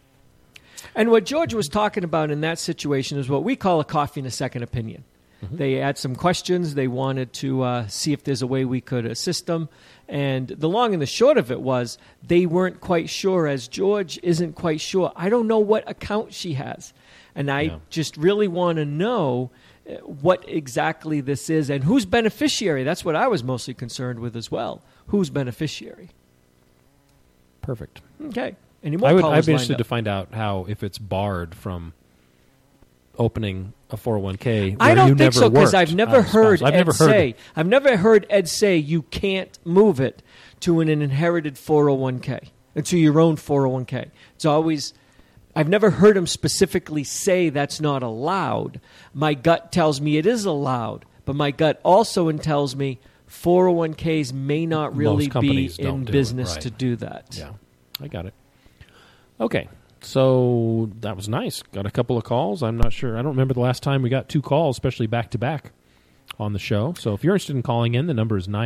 And what George was talking about in that situation is what we call a coffee and a second opinion. They had some questions. They wanted to see if there's a way we could assist them. And the long and the short of it was they weren't quite sure, as George isn't quite sure. I don't know what account she has. And I just really want to know what exactly this is and who's beneficiary. That's what I was mostly concerned with as well. Who's beneficiary? Perfect. Okay. Any more callers I'd be interested to find out if it's barred from opening a 401k. I don't think so, because I've never heard I've never heard Ed say you can't move it to an inherited 401k, to your own 401k. It's always, I've never heard him specifically say that's not allowed. My gut tells me it is allowed, but my gut also tells me 401ks may not really be in business to do that. Yeah, I got it. Okay. So that was nice. Got a couple of calls. I'm not sure. I don't remember the last time we got two calls, especially back-to-back on the show. So if you're interested in calling in, the number is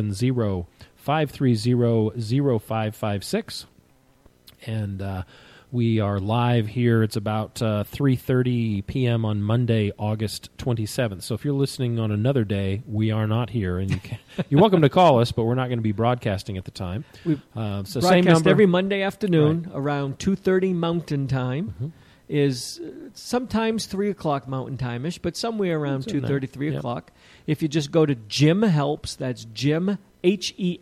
970-530-0556. And we are live here. It's about 3:30 p.m. on Monday, August 27th. So if you're listening on another day, we are not here. And you're welcome to call us, but we're not going to be broadcasting at the time. We same number every Monday afternoon around 2:30 Mountain Time. Is sometimes 3 o'clock Mountain Time-ish, but somewhere around 2:30, 3 o'clock. If you just go to Jim Helps, that's Jim,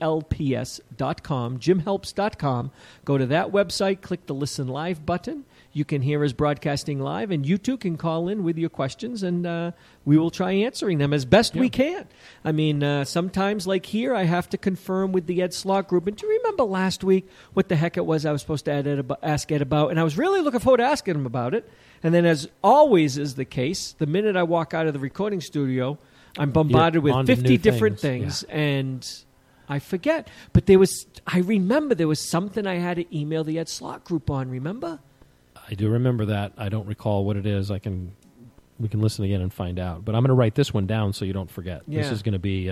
HELPS.com, jimhelps.com. Go to that website, click the Listen Live button. you can hear us broadcasting live, and you too can call in with your questions, and we will try answering them as best we can. I mean, sometimes, like here, I have to confirm with the Ed Slott group. And do you remember last week what the heck it was I was supposed to ask Ed about? And I was really looking forward to asking him about it. And then, as always is the case, the minute I walk out of the recording studio, I'm bombarded with 50 different things, and I forget. But I remember there was something I had to email the Ed Slott group on, remember? I do remember that. I don't recall what it is. We can listen again and find out. But I'm going to write this one down so you don't forget. Yeah. This is going to be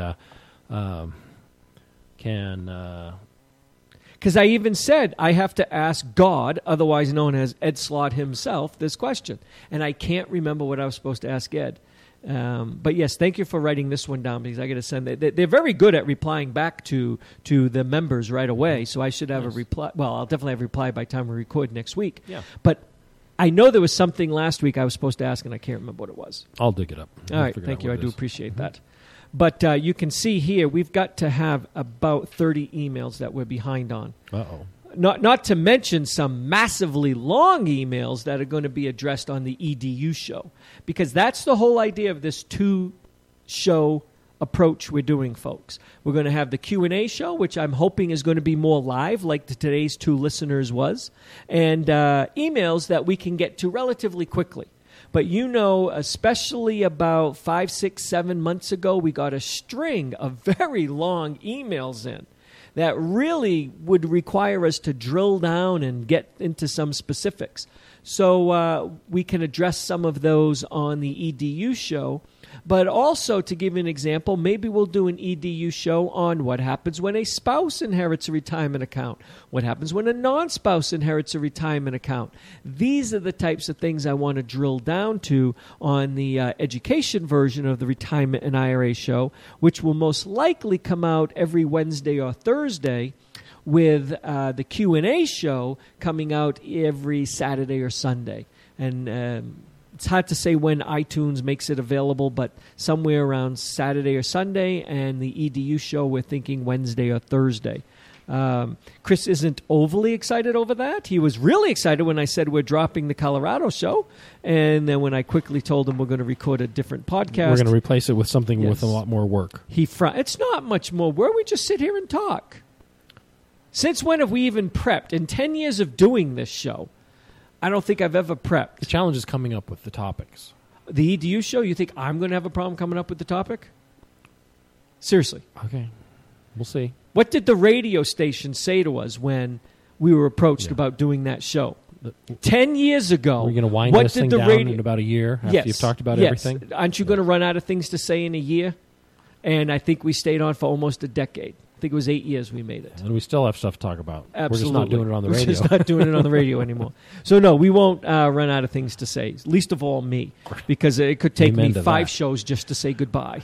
because I even said I have to ask God, otherwise known as Ed Slott himself, this question. And I can't remember what I was supposed to ask Ed. But yes, thank you for writing this one down, because I got to send it. They're very good at replying back to the members right away, so I should have a reply. Well, I'll definitely have a reply by the time we record next week. Yeah. But I know there was something last week I was supposed to ask, and I can't remember what it was. I'll dig it up. All right, thank you. I do appreciate that. But you can see here, we've got to have about 30 emails that we're behind on. Uh-oh. Not to mention some massively long emails that are going to be addressed on the EDU show, because that's the whole idea of this two-show approach we're doing, folks. We're going to have the Q&A show, which I'm hoping is going to be more live, like today's two listeners was, and emails that we can get to relatively quickly. But especially about 5, 6, 7 months ago, we got a string of very long emails in that really would require us to drill down and get into some specifics. So we can address some of those on the EDU show. But also, to give you an example, maybe we'll do an EDU show on what happens when a spouse inherits a retirement account, what happens when a non-spouse inherits a retirement account. These are the types of things I want to drill down to on the education version of the Retirement and IRA show, which will most likely come out every Wednesday or Thursday, with the Q&A show coming out every Saturday or Sunday. And it's hard to say when iTunes makes it available, but somewhere around Saturday or Sunday, and the EDU show we're thinking Wednesday or Thursday. Chris isn't overly excited over that. He was really excited when I said we're dropping the Colorado show, and then when I quickly told him we're going to record a different podcast. We're going to replace it with something with a lot more work. It's not much more work. We just sit here and talk. Since when have we even prepped? In 10 years of doing this show, I don't think I've ever prepped. The challenge is coming up with the topics. The EDU show, you think I'm going to have a problem coming up with the topic? Seriously. Okay. We'll see. What did the radio station say to us when we were approached about doing that show? 10 years ago. We're going to wind this thing down in about a year after you've talked about everything? Aren't you going to run out of things to say in a year? And I think we stayed on for almost a decade. I think it was 8 years we made it. And we still have stuff to talk about. Absolutely. We're just not doing it on the radio. We're just not doing it on the radio anymore. So, no, we won't run out of things to say, least of all me, because it could take me 5 shows just to say goodbye.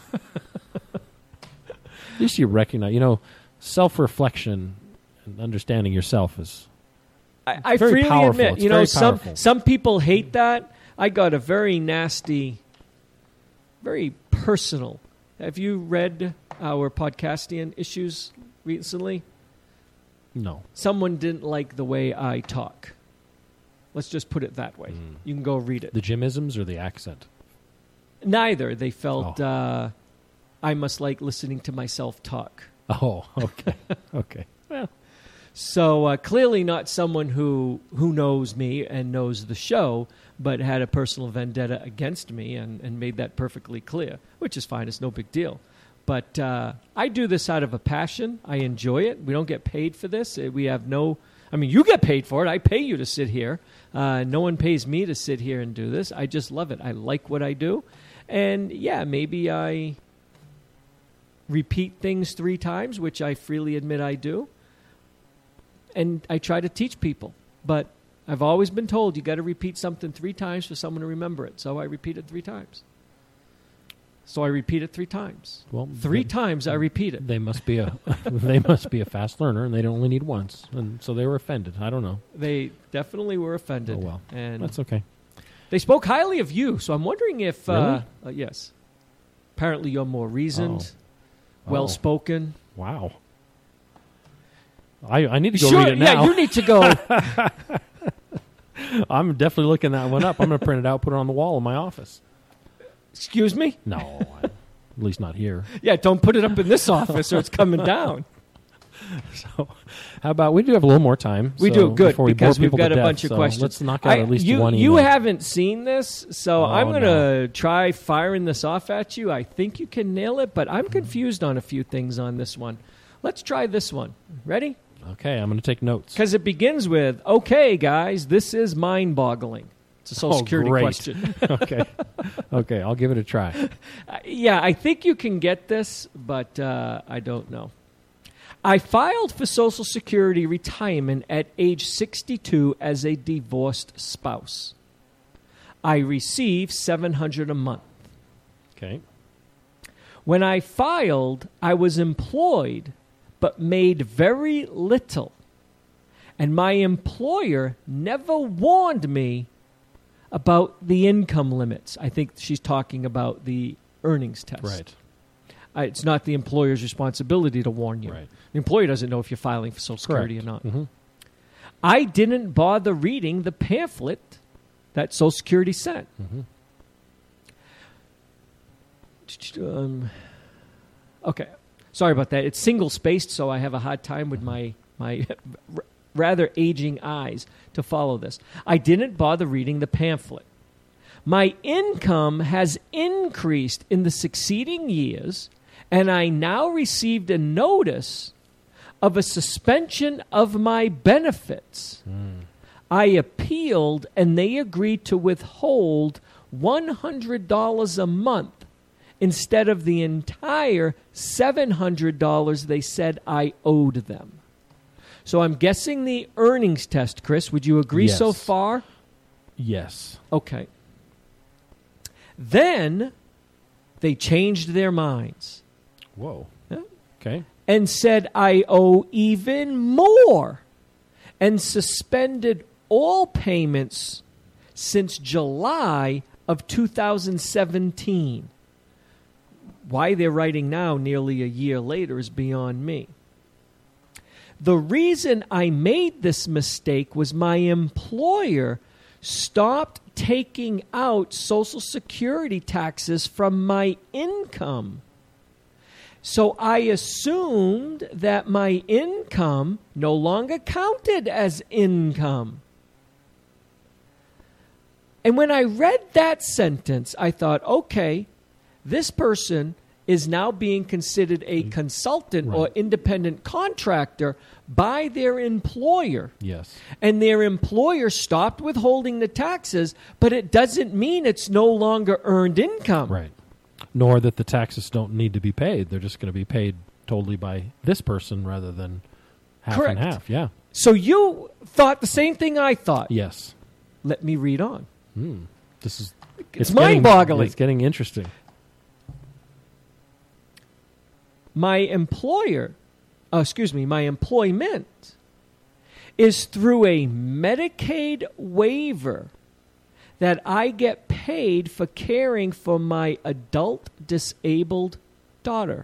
At least you recognize, self-reflection and understanding yourself is I very freely powerful. admit, some people hate that. I got a very nasty, very personal. Have you read our Podcastian issues recently? No. Someone didn't like the way I talk. Let's just put it that way. You can go read it. The Jimisms or the accent? Neither. They felt I must like listening to myself talk. Oh, okay. Okay. Well. So clearly not someone who knows me and knows the show, but had a personal vendetta against me and made that perfectly clear, which is fine. It's no big deal. But I do this out of a passion. I enjoy it. We don't get paid for this. We have no... I mean, you get paid for it. I pay you to sit here. No one pays me to sit here and do this. I just love it. I like what I do. And, yeah, maybe I repeat things 3 times, which I freely admit I do. And I try to teach people. But I've always been told you got to repeat something 3 times for someone to remember it. So I repeat it 3 times. So I repeat it 3 times. Well, 3 times I repeat it. They must be a fast learner, and they only need once, and so they were offended. I don't know. They definitely were offended. Oh well, and that's okay. They spoke highly of you, so I'm wondering if really? Yes. Apparently, you're more reasoned, well-spoken. Wow. I need to go read it now. Yeah, you need to go. I'm definitely looking that one up. I'm going to print it out, put it on the wall in my office. Excuse me? No, at least not here. Yeah, don't put it up in this office or it's coming down. So, how about we do have a little more time? We so do, good, before we because bore we've people got to a death, bunch of so questions. Let's knock out at least one email. You haven't seen this, so I'm going no. to try firing this off at you. I think you can nail it, but I'm confused on a few things on this one. Let's try this one. Ready? Okay, I'm going to take notes. Because it begins with, okay, guys, this is mind-boggling. It's a Social Security great. question. Okay, I'll give it a try. Yeah, I think you can get this, but I don't know. I filed for Social Security retirement at age 62 as a divorced spouse. I receive $700 a month. Okay. When I filed, I was employed but made very little. And my employer never warned me about the income limits. I think she's talking about the earnings test. Right. It's not the employer's responsibility to warn you. Right. The employer doesn't know if you're filing for Social Security Correct. or not. Mm-hmm. I didn't bother reading the pamphlet that Social Security sent. Mm-hmm. Okay. Sorry about that. It's single-spaced, so I have a hard time with my rather aging eyes to follow this. I didn't bother reading the pamphlet. My income has increased in the succeeding years, and I now received a notice of a suspension of my benefits. I appealed, and they agreed to withhold $100 a month instead of the entire $700 they said I owed them. So I'm guessing the earnings test, Chris. Would you agree Yes. so far? Yes. Okay. Then they changed their minds Whoa. Yeah. Okay. and said I owe even more and suspended all payments since July of 2017. Why they're writing now nearly a year later is beyond me. The reason I made this mistake was my employer stopped taking out Social Security taxes from my income. So I assumed that my income no longer counted as income. And when I read that sentence, I thought, okay, this person is now being considered a consultant or Right. independent contractor by their employer. Yes. And their employer stopped withholding the taxes, but it doesn't mean it's no longer earned income. Right. Nor that the taxes don't need to be paid. They're just going to be paid totally by this person rather than half Correct. and half. Yeah. So you thought the same thing I thought. Yes. Let me read on. This is It's mind-boggling. It's getting interesting. My employment is through a Medicaid waiver that I get paid for caring for my adult disabled daughter.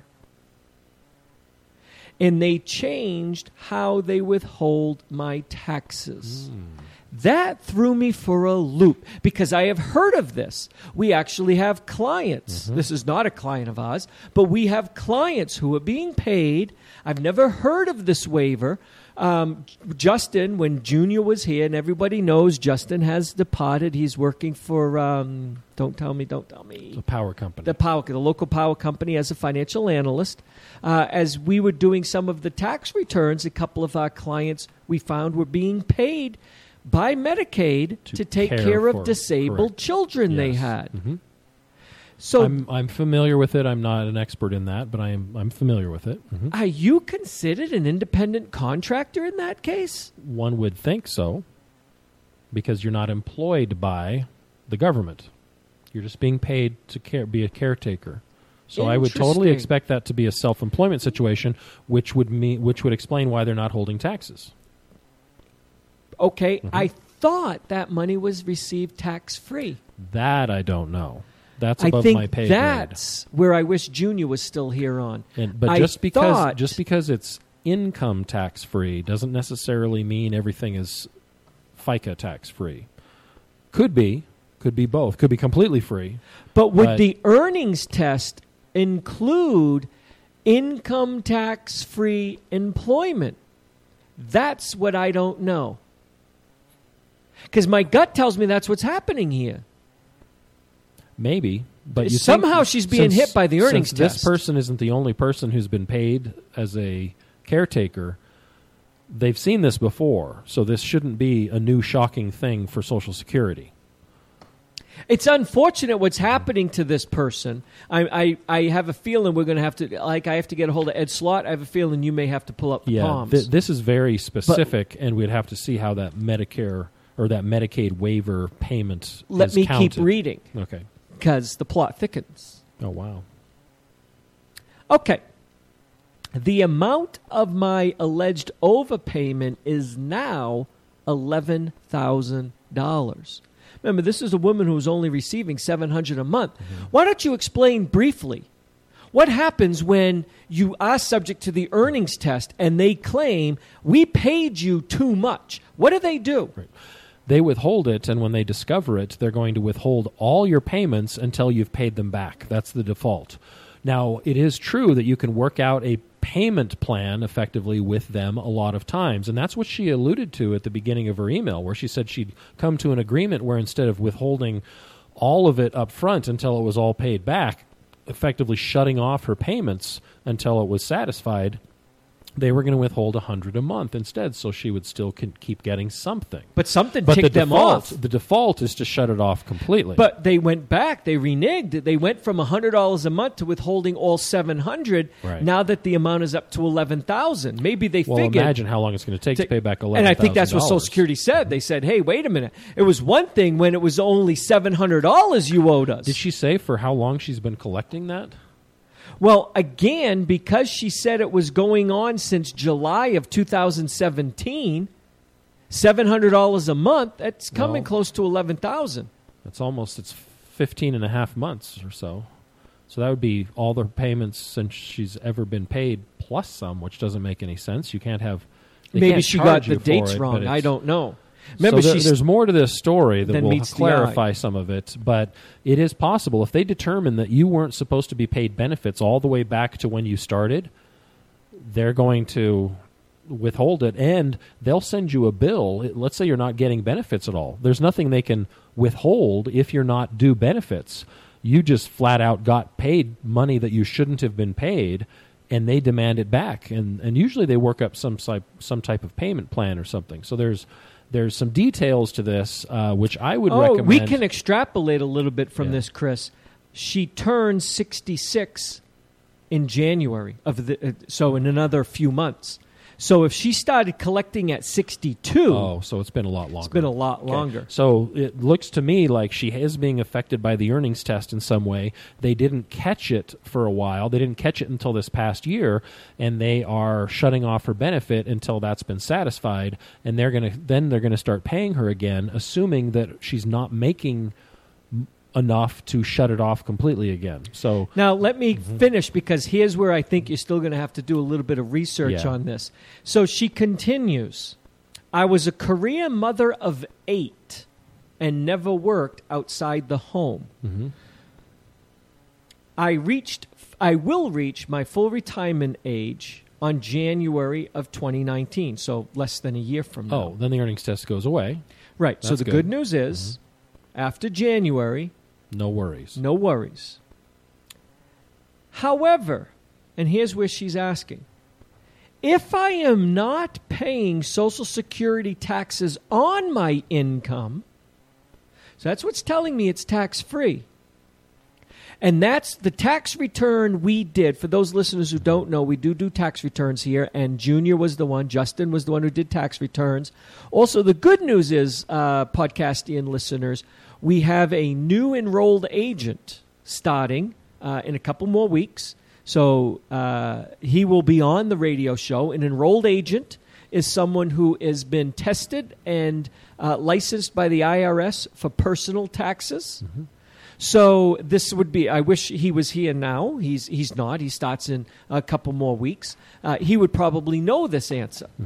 And they changed how they withhold my taxes. That threw me for a loop because I have heard of this. We actually have clients. This is not a client of ours, but we have clients who are being paid. I've never heard of this waiver. Justin, when Junior was here, and everybody knows Justin has departed. He's working for, don't tell me. The power company. The local power company as a financial analyst. As we were doing some of the tax returns, a couple of our clients we found were being paid by Medicaid to take care of disabled correct. children they Yes. had. Mm-hmm. So I'm familiar with it. I'm not an expert in that, but I'm familiar with it. Mm-hmm. are you considered an independent contractor in that case? One would think so, because you're not employed by the government. You're just being paid to be a caretaker. So I would totally Interesting. expect that to be a self-employment situation, which would explain why they're not holding taxes. Okay, I thought that money was received tax-free. That I don't know. That's I above think my pay that's where I wish Junior was still here on. grade. But I just thought- because it's income tax free doesn't necessarily mean everything is FICA tax free. Could be both. Could be completely free. But would the earnings test include income tax-free employment? That's what I don't know. Because my gut tells me that's what's happening here. Maybe, but you somehow she's being hit by the earnings since test. This person isn't the only person who's been paid as a caretaker. They've seen this before, so this shouldn't be a new shocking thing for Social Security. It's unfortunate what's happening to this person. I have a feeling we're going to have to, I have to get a hold of Ed Slott. I have a feeling you may have to pull up the palms. This is very specific, and we'd have to see how that Medicare or that Medicaid waiver payment Let is me counted. keep reading. Okay. Because the plot thickens. Oh, wow. Okay. The amount of my alleged overpayment is now $11,000. Remember, this is a woman who's only receiving $700 a month. Mm-hmm. Why don't you explain briefly what happens when you are subject to the earnings test and they claim we paid you too much? What do they do? Right. They withhold it, and when they discover it, they're going to withhold all your payments until you've paid them back. That's the default. Now, it is true that you can work out a payment plan effectively with them a lot of times, and that's what she alluded to at the beginning of her email, where she said she'd come to an agreement where instead of withholding all of it up front until it was all paid back, effectively shutting off her payments until it was satisfied, they were going to withhold $100 a month instead, so she would still keep getting something. But something ticked them off. The default is to shut it off completely. But they went back. They reneged. They went from $100 a month to withholding all $700. Right. Now that the amount is up to $11,000, maybe they figured. Imagine how long it's going to take to pay back $11,000. And I think that's what Social Security said. They said, "Hey, wait a minute. It was one thing when it was only $700 you owed us." Did she say for how long she's been collecting that? Well, again, because she said it was going on since July of 2017, $700 a month, that's coming close to $11,000. It's 15 and a half months or so. So that would be all the payments since she's ever been paid plus some, which doesn't make any sense. You can't have... Maybe she got the dates wrong. I don't know. Remember, so there's more to this story that will clarify some of it, but it is possible if they determine that you weren't supposed to be paid benefits all the way back to when you started, they're going to withhold it, and they'll send you a bill. Let's say you're not getting benefits at all. There's nothing they can withhold if you're not due benefits. You just flat out got paid money that you shouldn't have been paid, and they demand it back. And usually they work up some type of payment plan or something. So there's some details to this, which I would recommend. We can extrapolate a little bit from this, Chris. She turns 66 in January, so in another few months. So if she started collecting at 62... Oh, so it's been a lot longer. It's been a lot longer. So it looks to me like she is being affected by the earnings test in some way. They didn't catch it for a while. They didn't catch it until this past year, and they are shutting off her benefit until that's been satisfied, and they're going to start paying her again, assuming that she's not making enough to shut it off completely again. So now let me finish, because here's where I think you're still going to have to do a little bit of research on this. So she continues, "I was a career mother of 8 and never worked outside the home. Mm-hmm. I will reach my full retirement age on January of 2019, so less than a year from now." Oh, then the earnings test goes away. Right. That's so the good news is, after January, no worries. No worries. However, and here's where she's asking, if I am not paying Social Security taxes on my income, so that's what's telling me it's tax-free. And that's the tax return we did. For those listeners who don't know, we do tax returns here, and Junior was the one, Justin was the one who did tax returns. Also, the good news is, podcastian listeners, we have a new enrolled agent starting in a couple more weeks. So he will be on the radio show. An enrolled agent is someone who has been tested and licensed by the IRS for personal taxes. Mm-hmm. So this would be, I wish he was here now. He's not. He starts in a couple more weeks. He would probably know this answer. Mm-hmm.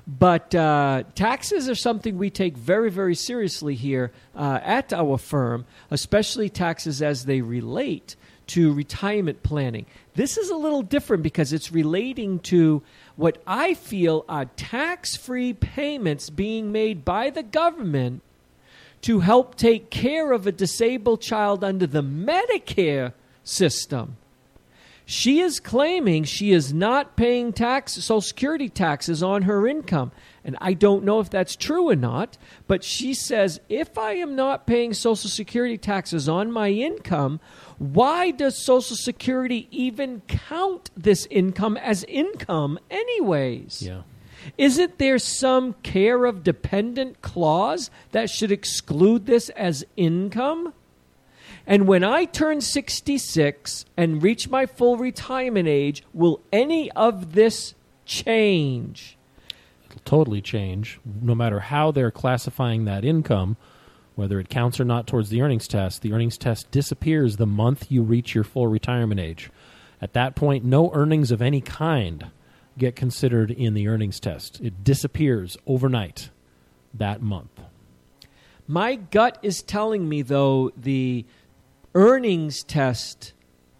But taxes are something we take very, very seriously here at our firm, especially taxes as they relate to retirement planning. This is a little different because it's relating to what I feel are tax-free payments being made by the government to help take care of a disabled child under the Medicare system. She is claiming she is not paying Social Security taxes on her income. And I don't know if that's true or not, but she says, if I am not paying Social Security taxes on my income, why does Social Security even count this income as income anyways? Yeah. Isn't there some care of dependent clause that should exclude this as income? And when I turn 66 and reach my full retirement age, will any of this change? It'll totally change, no matter how they're classifying that income, whether it counts or not towards the earnings test. The earnings test disappears the month you reach your full retirement age. At that point, no earnings of any kind get considered in the earnings test. It disappears overnight that month. My gut is telling me, though, the earnings test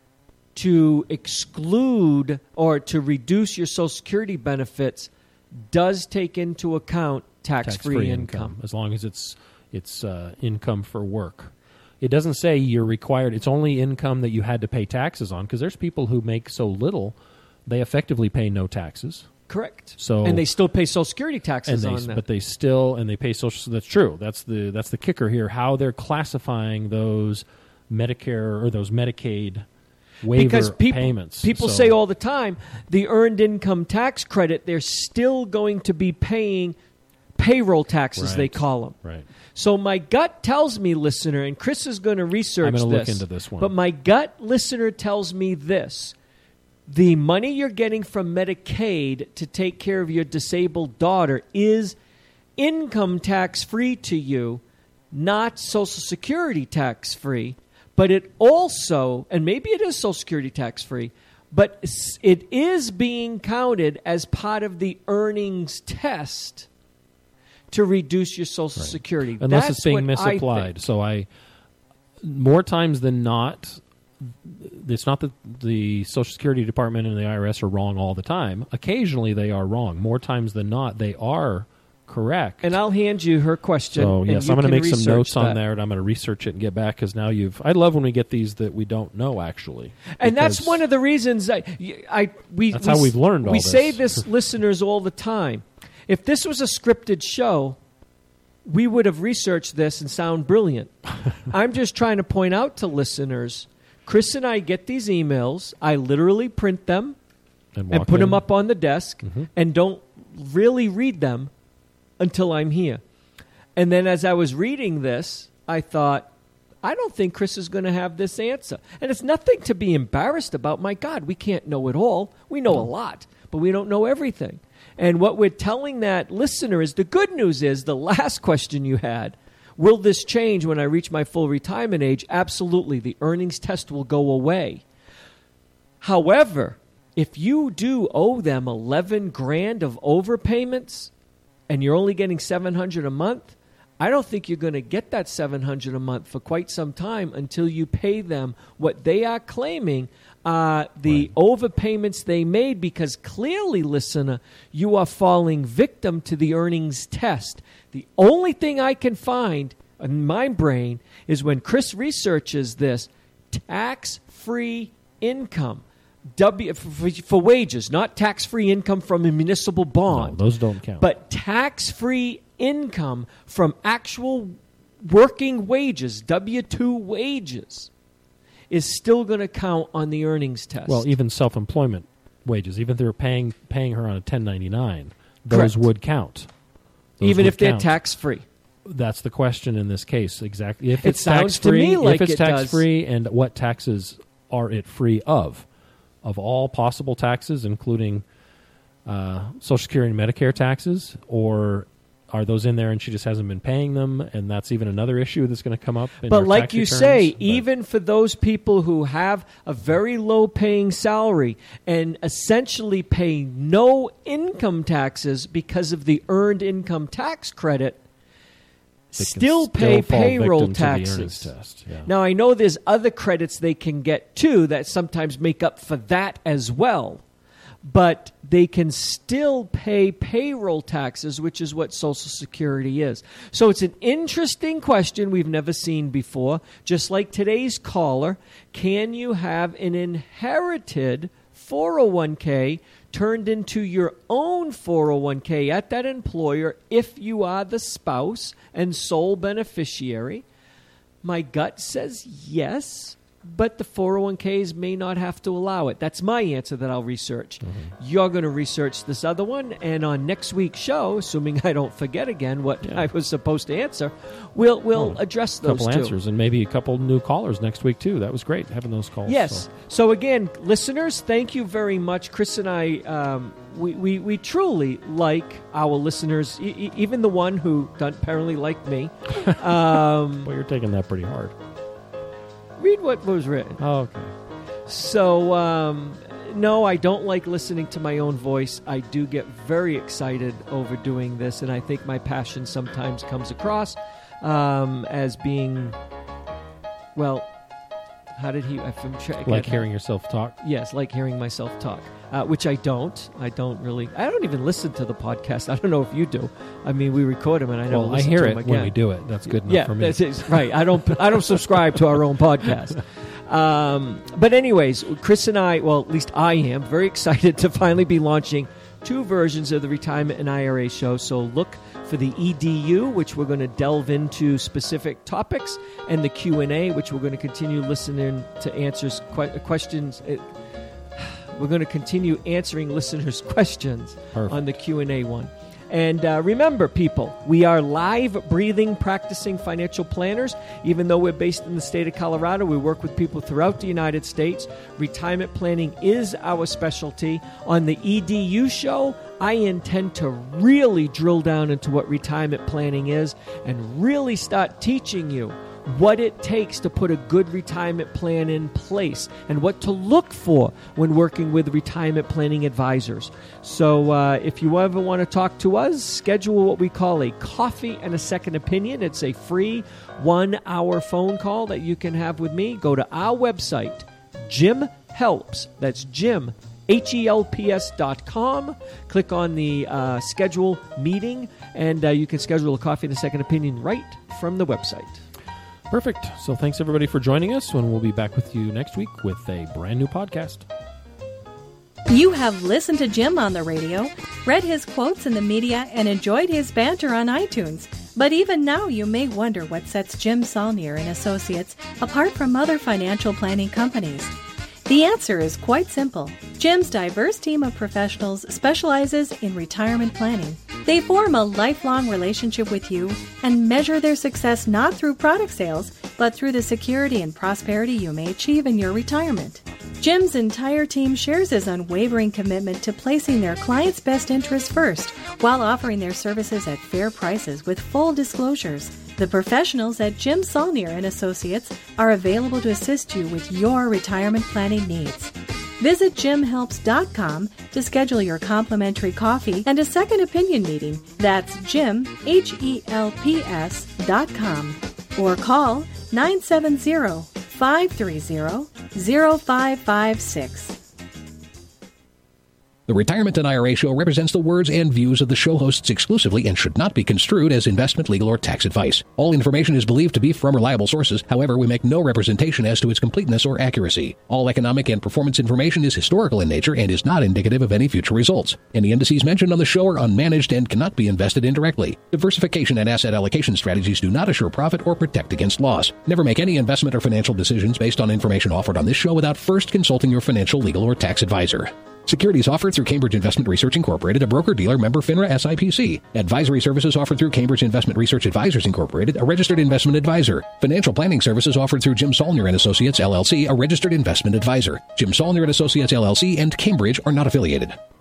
to exclude or to reduce your Social Security benefits does take into account tax-free income. As long as it's income for work. It doesn't say you're required. It's only income that you had to pay taxes on, because there's people who make so little they effectively pay no taxes. Correct. So, and they still pay Social Security taxes on that. But they pay Social. So that's true. That's the kicker here. How they're classifying those Medicare or those Medicaid waiver payments. People say all the time, the earned income tax credit, they're still going to be paying payroll taxes, right. They call them. Right. So my gut tells me, listener, and Chris is going to research this. I'm going to look into this one. But my gut listener tells me this. The money you're getting from Medicaid to take care of your disabled daughter is income tax-free to you, not Social Security tax-free. But it also, and maybe it is Social Security tax-free, but it is being counted as part of the earnings test to reduce your Social Security. Unless That's it's being what misapplied. So more times than not, it's not that the Social Security Department and the IRS are wrong all the time. Occasionally they are wrong. More times than not, they are correct. And I'll hand you her question. So, yes, I'm going to make some notes on that. there, and I'm going to research it and get back, because now I love when we get these that we don't know, actually. And that's one of the reasons that's how we've learned all this. We say this, listeners, all the time. If this was a scripted show, we would have researched this and sound brilliant. I'm just trying to point out to listeners, Chris and I get these emails. I literally print them and put them up on the desk and don't really read them until I'm here. And then as I was reading this, I thought, I don't think Chris is going to have this answer. And it's nothing to be embarrassed about. My God, we can't know it all. We know a lot, but we don't know everything. And what we're telling that listener is, the good news is, the last question you had, will this change when I reach my full retirement age? Absolutely. The earnings test will go away. However, if you do owe them $11,000 of overpayments and you're only getting $700 a month, I don't think you're going to get that $700 a month for quite some time until you pay them what they are claiming the overpayments they made, because clearly, listener, you are falling victim to the earnings test. The only thing I can find in my brain is when Chris researches this, tax-free income. For wages, not tax-free income from a municipal bond. No, those don't count. But tax-free income from actual working wages, W-2 wages, is still going to count on the earnings test. Well, even self-employment wages, even if they're paying her on a 1099, those Correct. would count. Even if they're tax-free. That's the question in this case, exactly. If It it's sounds to tax-free, me like if it's it does. tax-free, and what taxes are it free of? Of all possible taxes, including Social Security and Medicare taxes, or are those in there and she just hasn't been paying them, and that's even another issue that's going to come up in But your like tax you returns? say, even for those people who have a very low-paying salary and essentially pay no income taxes because of the earned income tax credit, They can still pay fall payroll victim to the earnings taxes. test. Yeah. Now, I know there's other credits they can get too that sometimes make up for that as well. But they can still pay payroll taxes, which is what Social Security is. So it's an interesting question we've never seen before. Just like today's caller, can you have an inherited 401k turned into your own 401k at that employer if you are the spouse and sole beneficiary? My gut says yes. But the 401ks may not have to allow it. That's my answer that I'll research. You're going to research this other one, and on next week's show, assuming I don't forget again what I was supposed to answer, we'll address those couple two. answers, and maybe a couple new callers next week, too. That was great, having those calls. Yes. So again, listeners, thank you very much. Chris and I, we truly like our listeners, even the one who doesn't apparently like me. Well, you're taking that pretty hard. Read what was written. Oh, okay. So, no, I don't like listening to my own voice. I do get very excited over doing this, and I think my passion sometimes comes across as being, well, how did he... Like hearing yourself talk? Yes, like hearing myself talk, which I don't. I don't even listen to the podcast. I don't know if you do. I mean, we record them, and I never listen hear to it them again. when we do it. That's good enough for me. That's right. I don't subscribe to our own podcast. But anyways, Chris and I, well, at least I am, very excited to finally be launching 2 versions of the Retirement and IRA show. So look for the EDU, which we're going to delve into specific topics, and the Q&A, which we're going to continue listening to answers questions. We're going to continue answering listeners' questions on the Q&A one. And remember, people, we are live, breathing, practicing financial planners. Even though we're based in the state of Colorado, we work with people throughout the United States. Retirement planning is our specialty. On the EDU show, I intend to really drill down into what retirement planning is and really start teaching you what it takes to put a good retirement plan in place and what to look for when working with retirement planning advisors. So if you ever want to talk to us, schedule what we call a coffee and a second opinion. It's a free 1-hour phone call that you can have with me. Go to our website, Jim Helps. That's Jim, HELPS.com. Click on the schedule meeting, and you can schedule a coffee and a second opinion right from the website. Perfect. So thanks, everybody, for joining us, and we'll be back with you next week with a brand new podcast. You have listened to Jim on the radio, read his quotes in the media, and enjoyed his banter on iTunes. But even now, you may wonder what sets Jim Saulnier and Associates apart from other financial planning companies. The answer is quite simple. Jim's diverse team of professionals specializes in retirement planning. They form a lifelong relationship with you and measure their success not through product sales, but through the security and prosperity you may achieve in your retirement. Jim's entire team shares his unwavering commitment to placing their clients' best interests first, while offering their services at fair prices with full disclosures. The professionals at Jim Saulnier and Associates are available to assist you with your retirement planning needs. Visit JimHelps.com to schedule your complimentary coffee and a second opinion meeting. That's Jim, HELPS.com. Or call 970-530-0556. The Retirement and IRA Show represents the words and views of the show hosts exclusively and should not be construed as investment, legal, or tax advice. All information is believed to be from reliable sources. However, we make no representation as to its completeness or accuracy. All economic and performance information is historical in nature and is not indicative of any future results. Any indices mentioned on the show are unmanaged and cannot be invested indirectly. Diversification and asset allocation strategies do not assure profit or protect against loss. Never make any investment or financial decisions based on information offered on this show without first consulting your financial, legal, or tax advisor. Securities offered through Cambridge Investment Research Incorporated, a broker-dealer member FINRA SIPC. Advisory services offered through Cambridge Investment Research Advisors Incorporated, a registered investment advisor. Financial planning services offered through Jim Saulnier and Associates, LLC, a registered investment advisor. Jim Saulnier and Associates, LLC, and Cambridge are not affiliated.